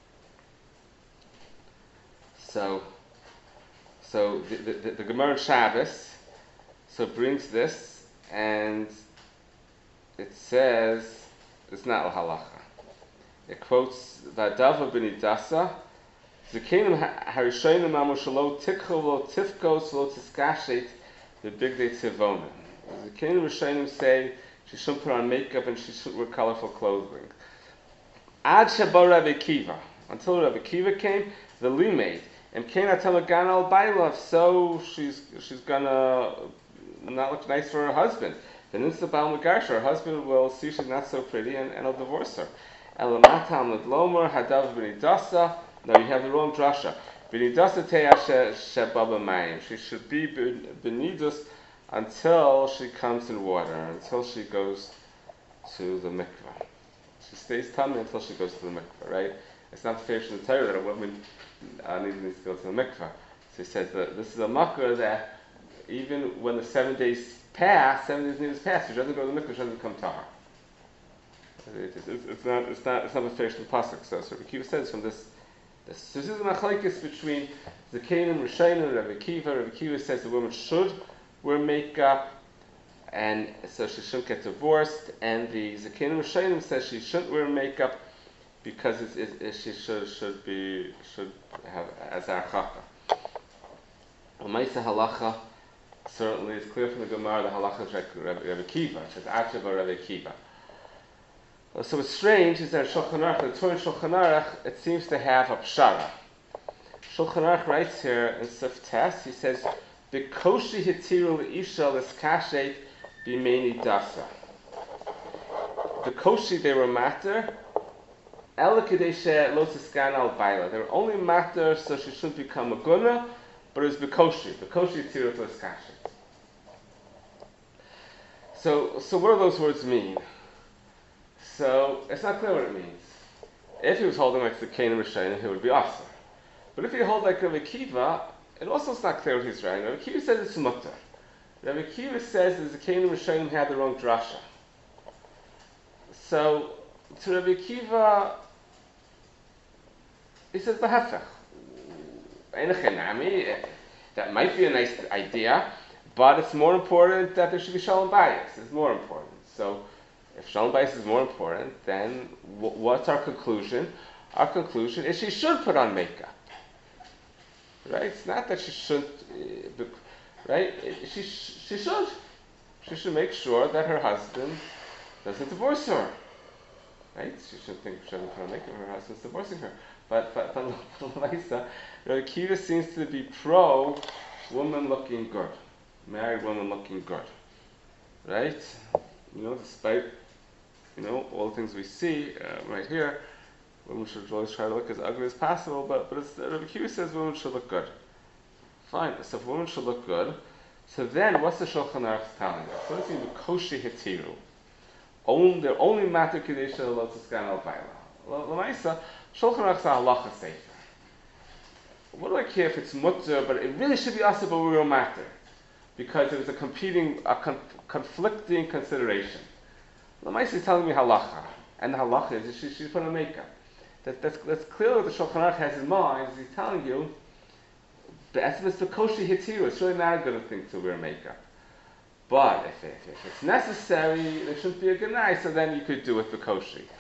So. So the, the, the, the Gemara in Shabbos so brings this, and it says it's not a halacha. It quotes Va'adava ben Idasa, Zekenim harishonim amo shelo tikcho lo tifkos lo tiskashet the big day tivona. The Zekenim rishonim say she shouldn't put on makeup and she shouldn't wear colorful clothing. Ad sheba Rabbi Akiva, until Rabbi Akiva came, the limaid. And Kena Tamagana al Bailov, so she's she's gonna not look nice for her husband. Then it's the Baal Magarsha, her husband will see she's not so pretty and, and he'll divorce her. Elamatam Ledlomer, Hadav Benidasa, no, you have the wrong drasha. Benidasa Teya Shebaba Mayim. She should be Benidus until she comes in water, until she goes to the mikvah. She stays tummy until she goes to the mikvah, right? It's not fair to tell you that a woman uh, needs to go to the mikvah. So he says that this is a makkah that even when the seven days pass, seven days needs pass, she doesn't go to the mikvah, she doesn't come tahar. It, it, it's, it's not, it's not, it's not a fair to the pasuk. So, so Rabbi Akiva says from this, this, so this is a machlekes between Zakanim, Rishayim, and Rabbi Akiva. Rabbi Akiva says the woman should wear makeup, and so she shouldn't get divorced. And the Zakanim Rishayim says she shouldn't wear makeup because it's, it, it, she should should be should have as archaka. Umaysa halacha certainly is clear from the Gemara. The halacha is Rabbi Akiva. It says Achava Rabbi Akiva. So what's strange is that Shulchan Aruch, the Torah in Shulchan Aruch, it seems to have a pshara. Shulchan Aruch writes here in Sif Tes, he says, "B'koshi hitiru leisha l'skashet b'meini dasa." B'koshi they were matter. They were only matter so she shouldn't become a guna, but it was bekoshi. Bekoshi tirut l'skashet. So, so what do those words mean? So it's not clear what it means. If he was holding like the Kain and Rishayim, it would be awesome. But if he hold like Rabbi Akiva, it also is not clear what he's writing. Rabbi Akiva says it's mutter. Rabbi Akiva says that the Kain and Rishayim had the wrong drasha. So to Rabbi Akiva, he says the hefech. That might be a nice idea, but it's more important that there should be shalom bayis. It's more important. So if shalom bayis is more important, then w- what's our conclusion? Our conclusion is she should put on makeup. Right? It's not that she shouldn't. Uh, right? She she should. She should make sure that her husband doesn't divorce her. Right? She shouldn't think she doesn't put on makeup. Her husband's divorcing her. But but but Laisa, Rabbi Akiva seems to be pro woman looking good, married woman looking good, right? You know, despite you know all the things we see uh, right here, women should always try to look as ugly as possible. But but it's, Rabbi Akiva says women should look good. Fine. So if women should look good, so then what's the Shulchan Aruch telling us? What does it mean? Koshi hitiru. Only they're only matter kedusha lotziskan al baila. L'maisa. Shulchan Aruch is a halacha sefer. What do I care if it's mutter, but it really should be asa, but we will matter, because it was a competing, a con- conflicting consideration. L'maisa is telling me halacha, and the halacha is she should put on makeup. That, that's, that's clearly what the Shulchan Aruch has in mind. Is he's telling you the essence of koshi hitiru. It's really not a good thing to wear makeup, but if, if, if it's necessary, there shouldn't be a ganai. So then you could do it for koshi.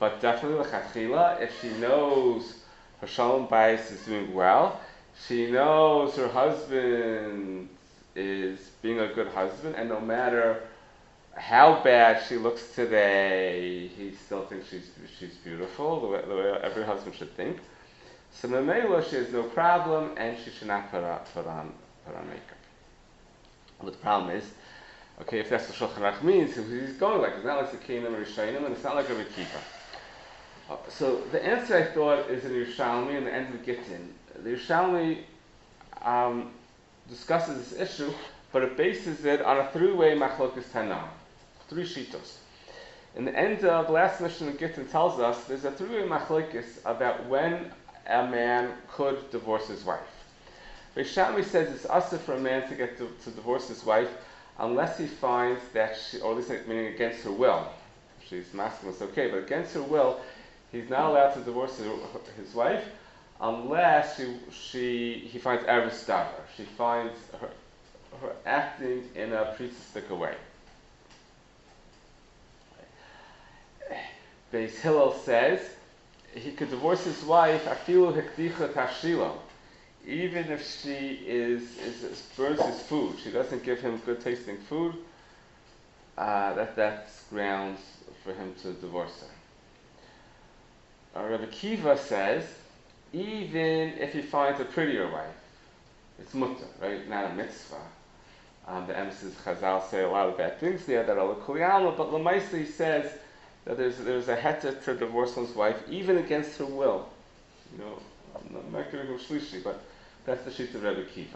but definitely lechatchila, if she knows her shalom bayis is doing well, she knows her husband is being a good husband, and no matter how bad she looks today, he still thinks she's she's beautiful, the way, the way every husband should think. So Mamela, she has no problem, and she should not put on, put on, put on makeup. But the problem is, okay, if that's what Shulchan Aruch means, he's going like, it's not like the Kingdom or Rishayim, and it's not like a Kiva. Uh, so the answer, I thought, is in Yerushalmi, and the end of Gittin. The Yerushalmi um, discusses this issue, but it bases it on a three-way machlokas Tanam, three shitos. In the end of the last mission of Gittin tells us there's a three-way machlokas about when a man could divorce his wife. Beis Shammai says it's usher for a man to get to, to divorce his wife unless he finds that she, or at least meaning against her will. If she's masculine, it's okay, but against her will, he's not allowed to divorce his, his wife unless she, she he finds eres davar. She finds her, her acting in a priestesstic way. Beis Hillel says he could divorce his wife afilu hekdicha tashilo, even if she is, is, is burns his food. She doesn't give him good tasting food. Uh, that that's grounds for him to divorce her. Uh, Rabbi Kiva says even if he finds a prettier wife, it's mutter, right? Not a mitzvah. Um, the emphasis Chazal say a lot of bad things there that are l'kuliyalma, but Lamaisa he says that there's there's a heter to divorce one's wife even against her will. You know, I'm not going to go shlishi, but that's the sheet of Rebbe Kiva.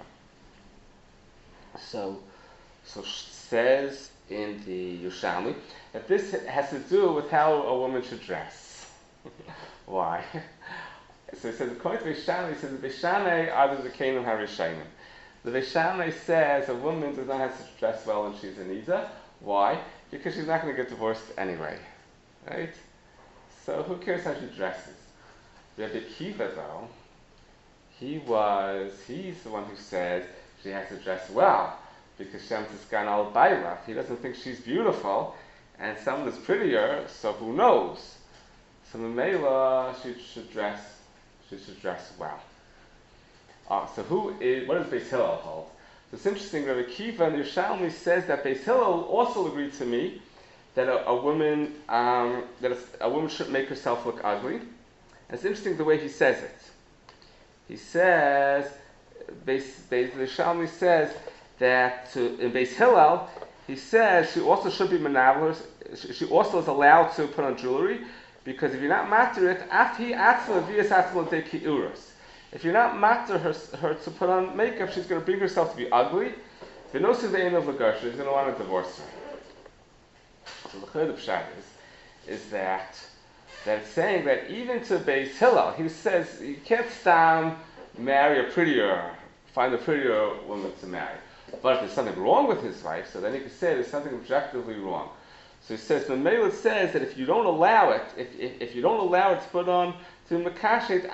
So, so says in the Yerushalmi that this has to do with how a woman should dress. Why? So he says, according to Beis Shammai, he says the Beis Shammai are the Zekanim HaRishayim. The Beis Shammai says a woman does not have to dress well when she's in Nida. Why? Because she's not going to get divorced anyway. Right? So who cares how she dresses? Rabbi Kiva, though, he was, he's the one who says she has to dress well, because Shem Tiskan al Bailaf. He doesn't think she's beautiful, and someone is prettier, so who knows? So Mamela, she should dress, she should dress well. Uh, so who is, what does Beis Hillel hold? So it's interesting, Rabbi Kiva and Yerushalmi says that Beis Hillel also agreed to me that a, a woman, um, that a, a woman shouldn't make herself look ugly. And it's interesting the way he says it. He says, Beis, Beis Yerushalmi says that to, in Beis Hillel, he says she also should be menavelers, she, she also is allowed to put on jewelry, because if you're not matter it, afhi atzma vias atzma deki uras. If you're not matter her, her to put on makeup, she's going to bring herself to be ugly. If no sevein of Lagarsha, she's going to want to divorce her. So the third of Pshat is, is that that it's saying that even to Beis Hillel, he says you can't stand marry a prettier, find a prettier woman to marry. But if there's something wrong with his wife, so then he can say there's something objectively wrong. So he says, Mamela says that if you don't allow it, if, if, if you don't allow it to put on to Makashet,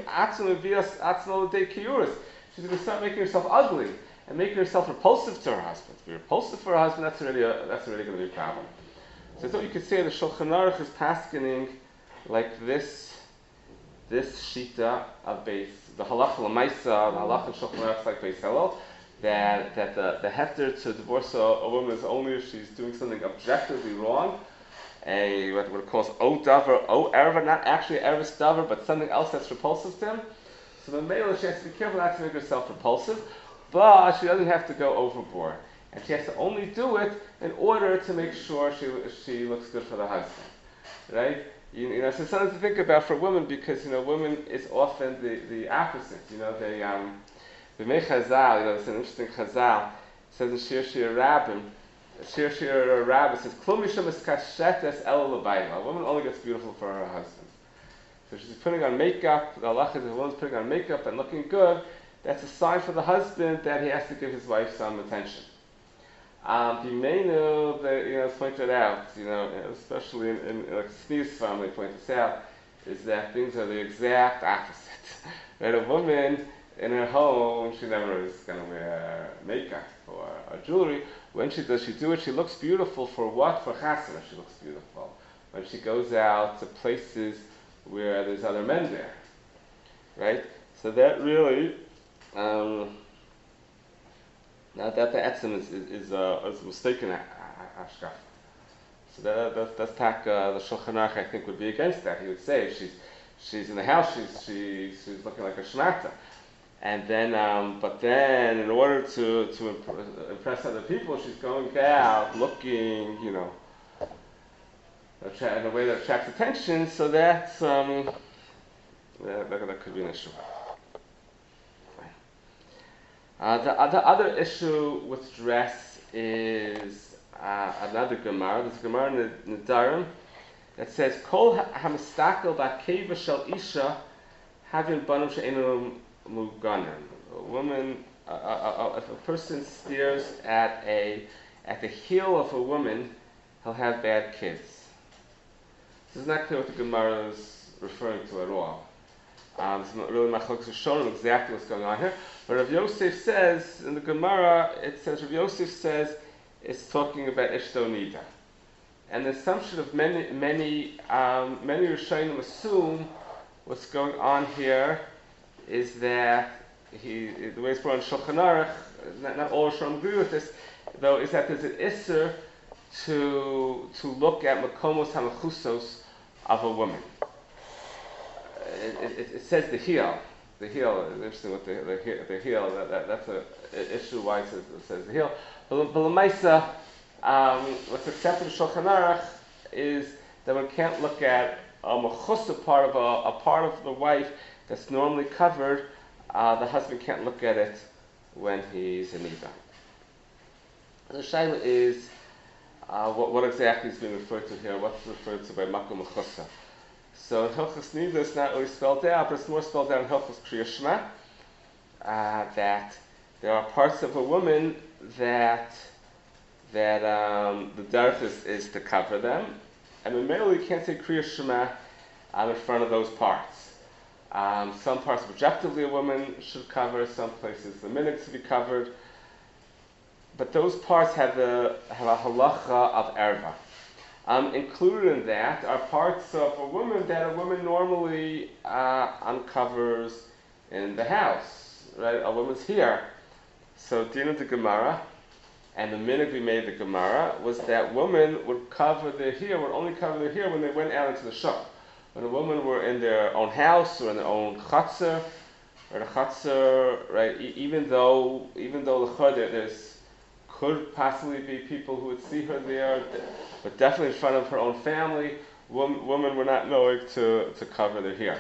she's going to start making herself ugly and making herself repulsive to her husband. If you're repulsive for her husband, that's already a, that's already going to be a problem. So I thought you could say the Shulchan Aruch is paskening like this, this shita of Beis, the halacha l'maisa, the halacha in Shulchan Aruch is like Beis Hillel, that that the, the heter to divorce a, a woman is only if she's doing something objectively wrong, a what, what it calls o davar, o erva, not actually eres davar, but something else that's repulsive to him. So the male, she has to be careful not to make herself repulsive, but she doesn't have to go overboard, and she has to only do it in order to make sure she she looks good for the husband, right? You, you know, so it's something to think about for women, because you know, women is often the, the opposite. You know, they um. The Mei Chazal, you know, it's an interesting Chazal. It says in Shir Shir Rabbim, Shir Shir Rabbim says, "Klum Yishem es kashetes el l'bayla." A woman only gets beautiful for her husband. So she's putting on makeup. The halach is, if a woman's putting on makeup and looking good, that's a sign for the husband that he has to give his wife some attention. Um, Bimenu, you know, pointed out, you know, especially in, in like Sneez's family, point this out, is that things are the exact opposite. Right, a woman in her home, she never is going to wear makeup or, or jewelry. When she does, she do it. She looks beautiful for what? For chasana, she looks beautiful. when she goes out to places where there's other men there, right? So that really, um, now that the etzem is is, is, uh, is mistaken hashkaf. So that, that that's tak uh, the Shulchan Aruch I think would be against that. He would say she's she's in the house, she's she's she's looking like a shmata, and then um, but then in order to to imp- impress other people, she's going out looking, you know, attra- in a way that attracts attention. So that's um, that, that, that could be an issue. Uh, the, uh, the other issue with dress is uh, another Gemara. There's a Gemara in Nedarim that says, "Kol hamistakel ba'keva shel isha having banum she'enu muganim." A woman, uh, uh, uh, if a person stares at a at the heel of a woman, he'll have bad kids. This is not clear what the Gemara is referring to at all. Um, it's not really machlokes are showing exactly what's going on here. But Rav Yosef says in the Gemara, it says Rav Yosef says it's talking about Ishto Nida, and the assumption of many many um, many Rishonim assume what's going on here is that he the way it's brought in Shulchan Aruch, not, not all Rishonim agree with this, though, is that there's an isser to to look at makomos hamachusos of a woman. It, it, it says the heel. The heel is interesting with the the, the heel. That, that that's a, a issue why it says, it says the heel. But but l'maisa, um, what's accepted in Shulchan Aruch is that one can't look at a mechusa part of a, a part of the wife that's normally covered. Uh, the husband can't look at it when he's in Ida. The shaila is uh, what what exactly is being referred to here. What's referred to by makom mechusa? So in Hilchos Nida it's not really spelled out, but it's more spelled out in Hilchos Kriya Shema, uh, that there are parts of a woman that that um, the derech is, is to cover them, and in Mele you can't say Kriya Shema um, in front of those parts. Um, some parts objectively a woman should cover, some places the minhag to be covered, but those parts have the have a halacha of erva. Um, included in that are parts of a woman that a woman normally uh, uncovers in the house, right? A woman's here. So, Dina the Gemara, and the minhag we made the Gemara was that women would cover their hair, would only cover their hair when they went out into the shop. When a woman were in their own house or in their own chutzner, or the chutzner, right? E- even though, even though the chud, there's could possibly be people who would see her there, but definitely in front of her own family, women, women were not knowing to, to cover their hair.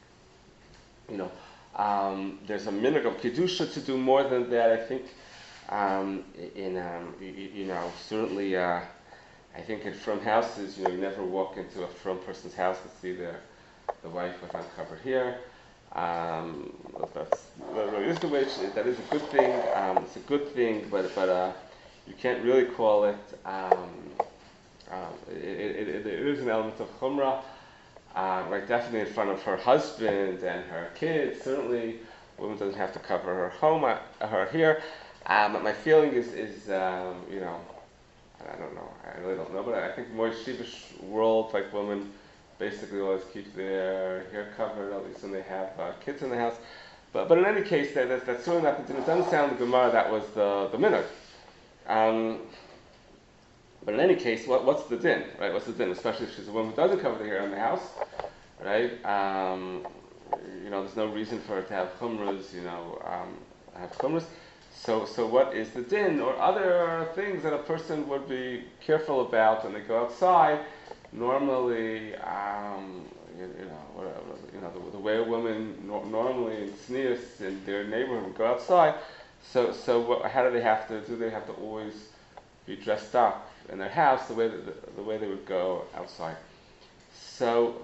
You know, um, there's a minhag of kedusha to do more than that. I think, um, in um, you, you know, certainly, uh, I think in from houses, you know, you never walk into a from person's house and see the the wife with uncovered hair. Um, that's that is the way. It, that is a good thing. Um, it's a good thing, but but uh, you can't really call it. Um, um, it, it, it, it is an element of chumrah, uh, right? Definitely in front of her husband and her kids. Certainly, a woman doesn't have to cover her home, uh, her hair. Um, but my feeling is is um, you know, I don't know. I really don't know, but I think more yeshivish world, like women basically always keep their hair covered, at least when they have uh, kids in the house. But but in any case, that, that, that's certainly not the din. It doesn't sound the Gemara that was the, the minhag. Um, but in any case, what, what's the din, right? What's the din? Especially if she's a woman who doesn't cover the hair in the house, right? Um, you know, there's no reason for her to have chumras, you know, um, have chumras. So so what is the din? Or other things that a person would be careful about when they go outside. Normally, um, you, you know, whatever, you know, the, the way a woman no, normally in tznius in their neighborhood would go outside. So, so what, how do they have to? Do they have to always be dressed up in their house the way that the, the way they would go outside? So,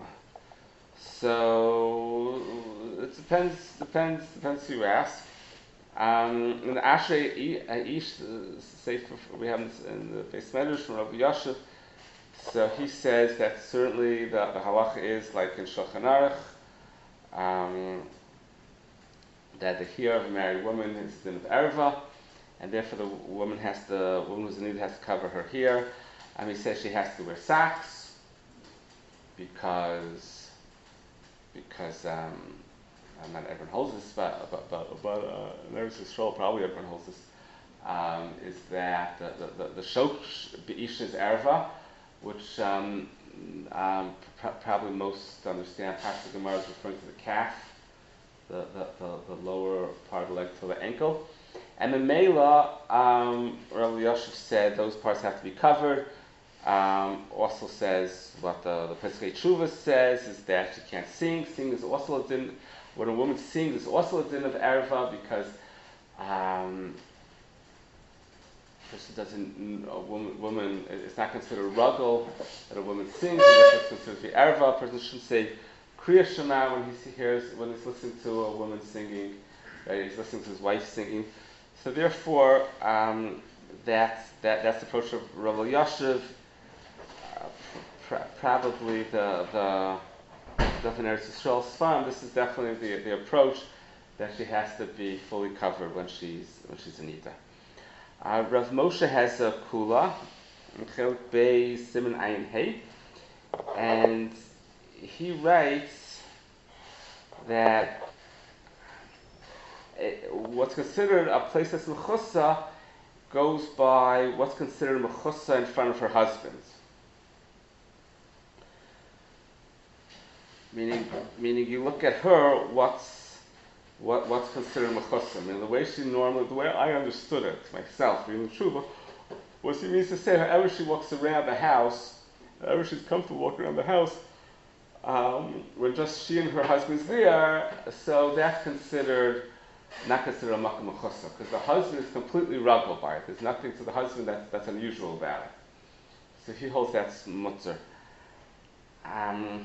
so it depends. Depends. Depends who you ask. Um, in the Ashrei Ish, the sefer we have in the Beis Medrash from Rabbi Yashiv. So he says that certainly the, the halacha is like in Shulchan Aruch, um, that the hair of a married woman is the din of erva, and therefore the woman has to, woman who's in need has to cover her hair. And he says she has to wear socks, because because um, uh, not everyone holds this, but but but, but uh, in Eretz Yisrael probably everyone holds this. Um, is that the the the, the shok be'ish is erva, which um, um, pr- probably most understand. Pasuk Gemara is referring to the calf, the, the, the, the lower part of the leg to the ankle. And the Mela, um, Rabbi Yosef said those parts have to be covered. Um, also says what the, the Pesach Tshuva says is that she can't sing. Sing is also a din. When a woman sings, is also a din of erva because um, person doesn't. A woman, woman, it's not considered ruggle that a woman sings. It's considered to be erva. A person shouldn't say Kriya Shema when he hears when he's listening to a woman singing. Right? He's listening to his wife singing. So therefore, um, that that that's the approach of Rav Elyashiv. Uh, pr- probably the the definitely Eretz Yisrael Sfam. This is definitely the the approach that she has to be fully covered when she's when she's in Ida. Uh, Rav Moshe has a kula, Chelik Bey Siman Ayin Hey, and he writes that it, what's considered a place that's mechusa goes by what's considered mechusa in front of her husband. Meaning, meaning you look at her, what's what what's considered mechusa. I mean, the way she normally, the way I understood it myself, reading Tshuva, what she means to say, however she walks around the house, however she's comfortable walking around the house, um, when just she and her husband's there, so that's considered not considered a makom mechusa, because the husband is completely ruggled by it. There's nothing to the husband that's that's unusual about it. So he holds that's mutzer. Um,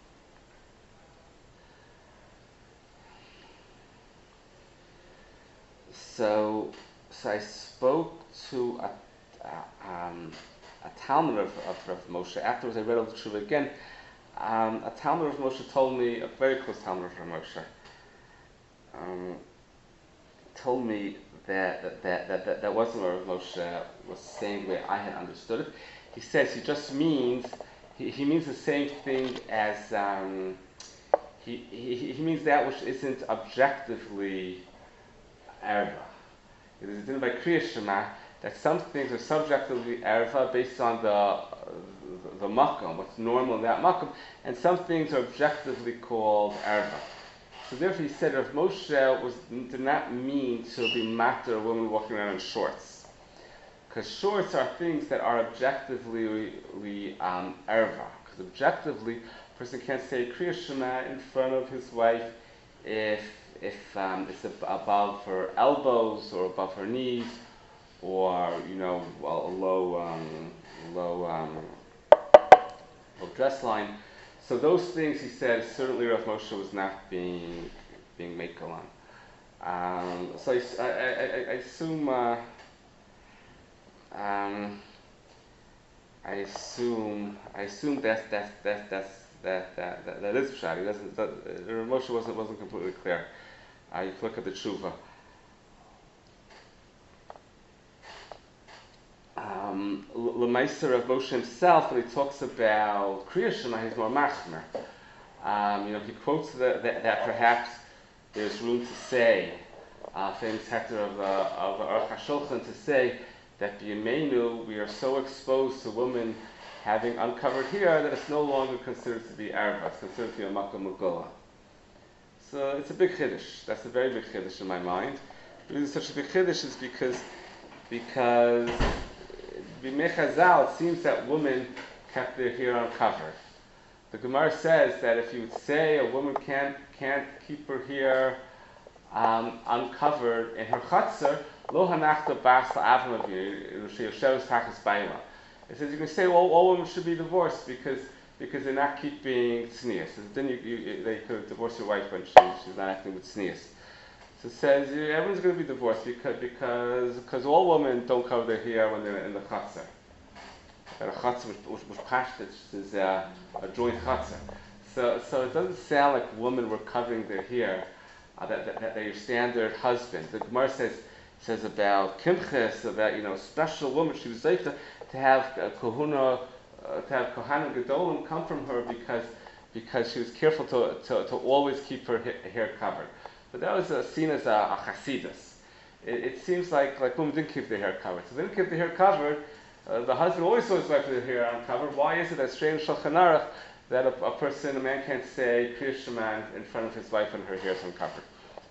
So, so I spoke to a, a, um, a Talmud of, of Rav Moshe. Afterwards, I read all the Tshuva again. Um, a Talmud of Rav Moshe told me, a very close Talmud of Rav Moshe, um, told me that that, that, that, that that wasn't what Rav Moshe was saying the way I had understood it. He says he just means, he, he means the same thing as, um, he, he, he means that which isn't objectively erva. It is done by Kriya Shema that some things are subjectively erva based on the the, the makom, what's normal in that makom, and some things are objectively called erva. So therefore, he said Rav Moshe was did not mean to be matter a woman walking around in shorts, because shorts are things that are objectively um, erva. Because objectively, a person can't say Kriya Shema in front of his wife if if um, it's ab- above her elbows or above her knees, or you know, a low, um, low, um, low dress line. So those things, he said, certainly Rav Moshe was not being being made on. Um, so I, I, I, I assume, uh, um, I assume, I assume that's that's that's that's that that that, that is pshat. He doesn't. That, uh, Rav Moshe wasn't wasn't completely clear. Uh, you can look at the tshuva. Um, L'maiser of Moshe himself, when he talks about Kriya Shema, he's more machmer. Um, you know, he quotes the, that, that perhaps there's room to say, uh, famous hector of the of the Aruch HaShulchan, to say that b'yameinu we are so exposed to women having uncovered hair that it's no longer considered to be erva. It's considered to be a makom megula. So it's a big chiddush. That's a very big chiddush in my mind. The reason it's such a big chiddush is because because b'mei Chazal it seems that women kept their hair uncovered. The Gemara says that if you would say a woman can't can't keep her hair um, uncovered in her chutzner, lo hanachta bas la'avim avir she'yosheves tachas bayla. It says you can say, well, all women should be divorced because because they're not keeping tznius. Then you, you they could divorce your wife when she, she's not acting with tznius. So it says everyone's going to be divorced because because because all women don't cover their hair when they're in the chutzner. A chutzner which which pashtet is a, a joint chutzner. So so it doesn't sound like women were covering their hair. Uh, that, that that they're your standard husband. The Gemara says says about kimches, about you know special woman. She was like to, to have a kahuna uh, uh, to have Kohanim Gedolim come from her because because she was careful to, to, to always keep her ha- hair covered. But that was uh, seen as a, a chasidus. It, it seems like like women didn't keep their hair covered. So they didn't keep their hair covered. Uh, the husband always saw his wife with her hair uncovered. Why is it that straight in Shulchan Aruch that a, a person, a man can't say Kriya Shema in front of his wife when her hair is uncovered?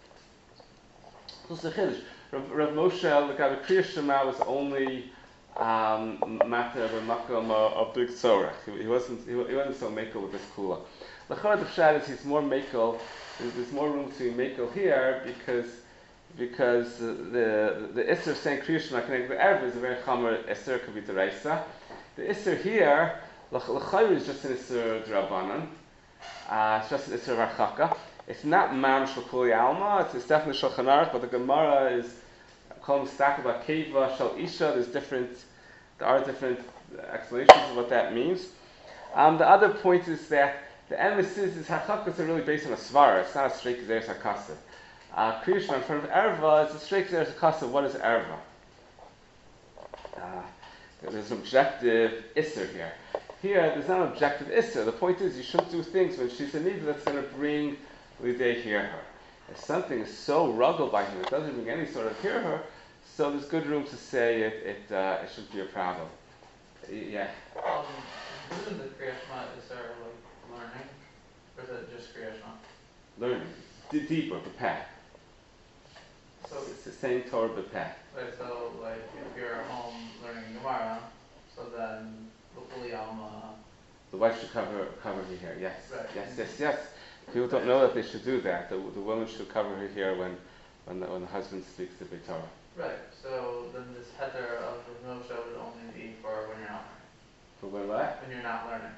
So it's a chiddush. Rav, Rav Moshe, the guy with Kriya Shema was only um, matter of a makom of big tzorach. He, he wasn't he, he wasn't so makel with this kula. The chad of shad is he's more makel. There's, there's more room to be makel here because because the the isser saying Kriya Shema connected to Erev is a very chamer isser, could be deraisa. The isser here l'chayr is just an isser drabanan. Uh, it's just an isser of archaka. It's not mam shulkuli alma. It's, it's definitely Shulchan Aruch, but the Gemara is calling stack about keva shal isha. There's different. There are different explanations of what that means. Um, the other point is that the emphasis is hachakas are really based on a svara. It's not a straight gezeres hakasa. Uh, Kriya Shema in front of erva is a straight gezeres hakasa. What is erva? Uh, there's an objective isser here. Here, there's not an objective isser. The point is, you shouldn't do things when she's in need that's going to bring lidei hear her. If something is so rugged by him, it doesn't bring any sort of hear her. So there's good room to say it. It, uh, it shouldn't be a problem. Yeah. Um, isn't the Kriya Shema, is there like learning? Or is it just Kriya Shema? Learning. D- deeper, bepeh. So, It's the same Torah bepeh. right, so like if you're at home learning Gemara, so then L'Kuli Alma. The wife should cover cover her hair. Yes. Right. Yes. Yes. Yes. People don't know that they should do that. The, the woman should cover her hair when when the, when the husband speaks the Beit Torah. Right, so then this heter of Rav Moshe would only be for when you're not For when what? when you're not learning.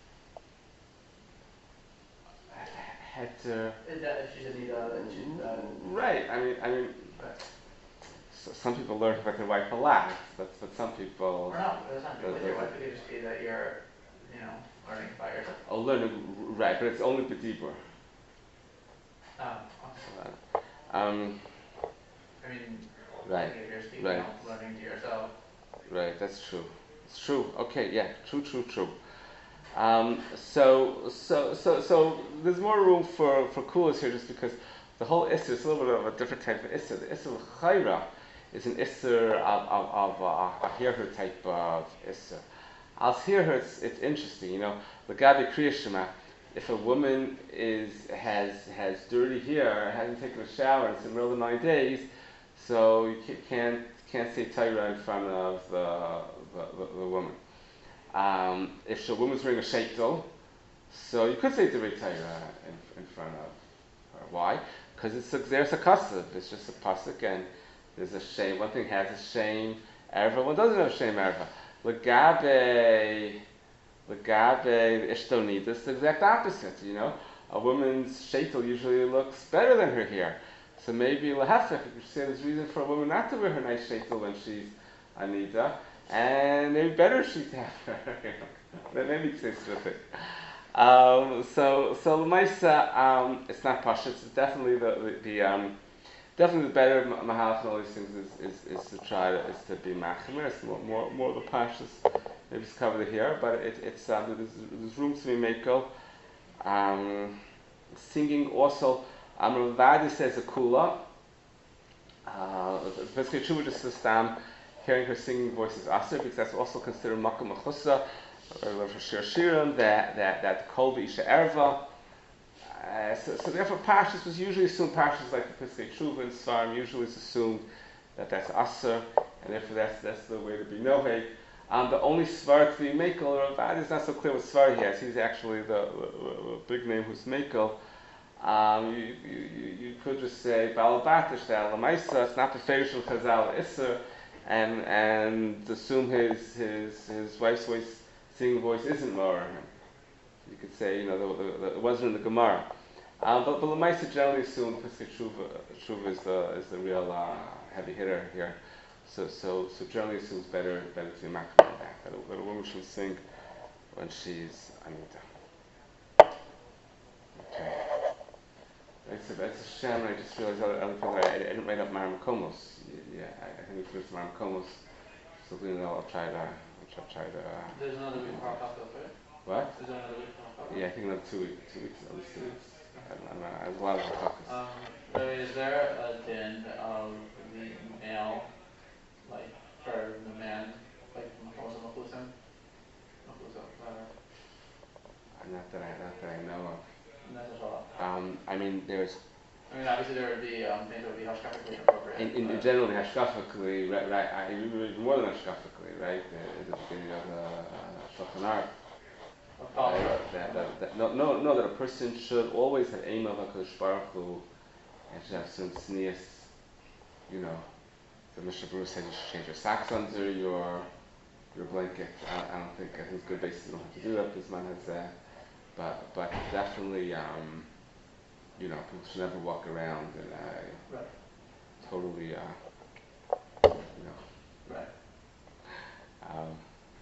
Heter. Is that if she's a nida, then she's uh, Right. I mean, I mean, right. so some people learn with their wife a lot, but but some people. Or not, it's not the- with the- your wife, it could just be that you're, you know, learning by yourself. Oh, learning, right? But it's only b'dibur. Oh, okay. Um. I mean, Right. like if you're speaking Right. out, learning to yourself. Right, that's true. It's true. Okay, yeah, true, true, true. Um, so, so, so, so, there's more room for for kulas here, just because the whole isser is a little bit of a different type of isser. The isser l'chayra is an isser of of, of uh, a hear-her type of isser. I'll hear her. It's, it's interesting, you know. The Gabi Kriya Shema. If a woman is has has dirty hair, hasn't taken a shower, and it's in the middle of the nine days, so you ca- can't can't say Torah in front of the the, the, the woman. Um, if the woman's wearing a sheitel, so you could say Divrei Torah in, in front of her. Why? Because it's a there's a kasav. It's just a pasuk, and there's a shame. One thing has a shame erva. One doesn't have a shame erva. Legabe, legabe ishtonidus, it's the exact opposite. You know, a woman's sheitel usually looks better than her hair. So maybe lehafech, you could say there's reason for a woman not to wear her nice sheitel when she's anida, and maybe better she to have her. That maybe you say something. Um, so so l'maisa, um, it's not pashut. It's definitely the the, the um, definitely the better mahalach and all these things is, is, is to try to is to be machmer. It's more more more the pashus. Maybe it's covered here, but it, it's um, there's, there's room to be makel. Um, singing also. Um, Rav says a kula. Uh, Pesach Tshuva just says um, hearing her singing voice is aser because that's also considered makom achusa or shir shirim that that that kol b'isha erva. Uh, so, so therefore, parshas was usually assumed parshas like the Pesach Tshuva and Svarim usually is assumed that that's aser, and therefore that's that's the way to be noheg. Um, the only svar to be makel, Rav is not so clear what svar he has. He's actually the, the, the big name who's makel. Um, you, you, you, you could just say Balabatish that Lamaisa, it's not the Ferish of Chazal Isser, and and assume his his his wife's voice, singing voice isn't lower him. You could say, you know, the, the, the, it wasn't in the Gemara. Um, but but Lamaisa generally assume Pesach Tshuva is the is the real uh, heavy hitter here. So so so generally assumes better better to be makar on that. That a, that a woman should sing when she's anita. Okay. It's a, it's a shame. I just realized other, other things. I, I didn't write up Marmakomos. Yeah, I, I think we finished Marmakomos. So we know I'll try to which I'll try to. Uh, There's another week for Holocaust, right? what? Is there another week for Holocaust? Yeah, I think another two weeks. Two weeks, at least two weeks. I don't, I'm not, there's a lot of caucus. Um, Ray, is there a din of the male, like, for the man, like, what was it, Machusim? Machusim, whatever. Not that I, not that I know of. That's a lot. Um, I mean, there's I mean, obviously there would be, um, things that would be hashkafically inappropriate. in, in, in but- general, hashkafically, right, right, I, even more than hashkafically, right? The, the beginning of the uh, Shulchan Aruch. Of Talmud. Right, that, that, that, no, no, no, that a person should always have aim of HaKadosh Baruch Hu and should have some tznius, you know. The Mishnah Berurah said you should change your socks under your your blanket. I, I don't think, I think it's good basis you don't have to do that, this man has uh, but, but definitely, um, you know, people should never walk around in a Right, totally, uh, you know, right. um,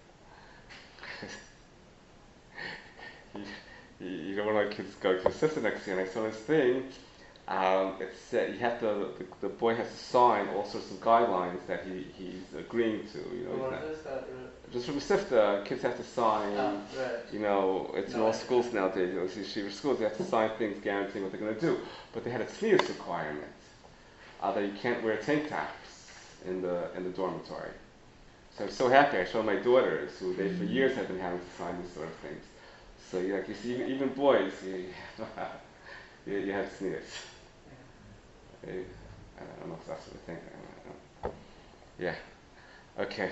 you, you don't want to kids going to sister next year, and I saw this thing, um, it said you have to, the, the boy has to sign all sorts of guidelines that he, he's agreeing to, you know. What he's not, is this, that, uh, just from sister, kids have to sign, oh, right. you know, it's in No, all I- schools nowadays, you know, yeshiva schools, they have to sign things guaranteeing what they're going to do, but they had a tznius requirement, uh, that you can't wear tank tops in the, in the dormitory. So I'm so happy. I showed my daughters, who they for years have been having to sign these sort of things. So you like you see, even, even boys, you you, you have tznius. I don't know if that's what I think. I don't know. Yeah. Okay.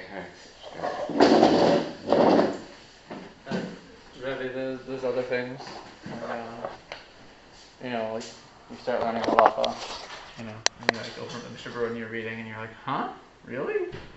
All right. Uh, Rebbe, there's, there's other things. Um, you know, like you start learning halacha, you know, and you like open up the Mishnah Berurah and you're reading, and you're like, huh? Really?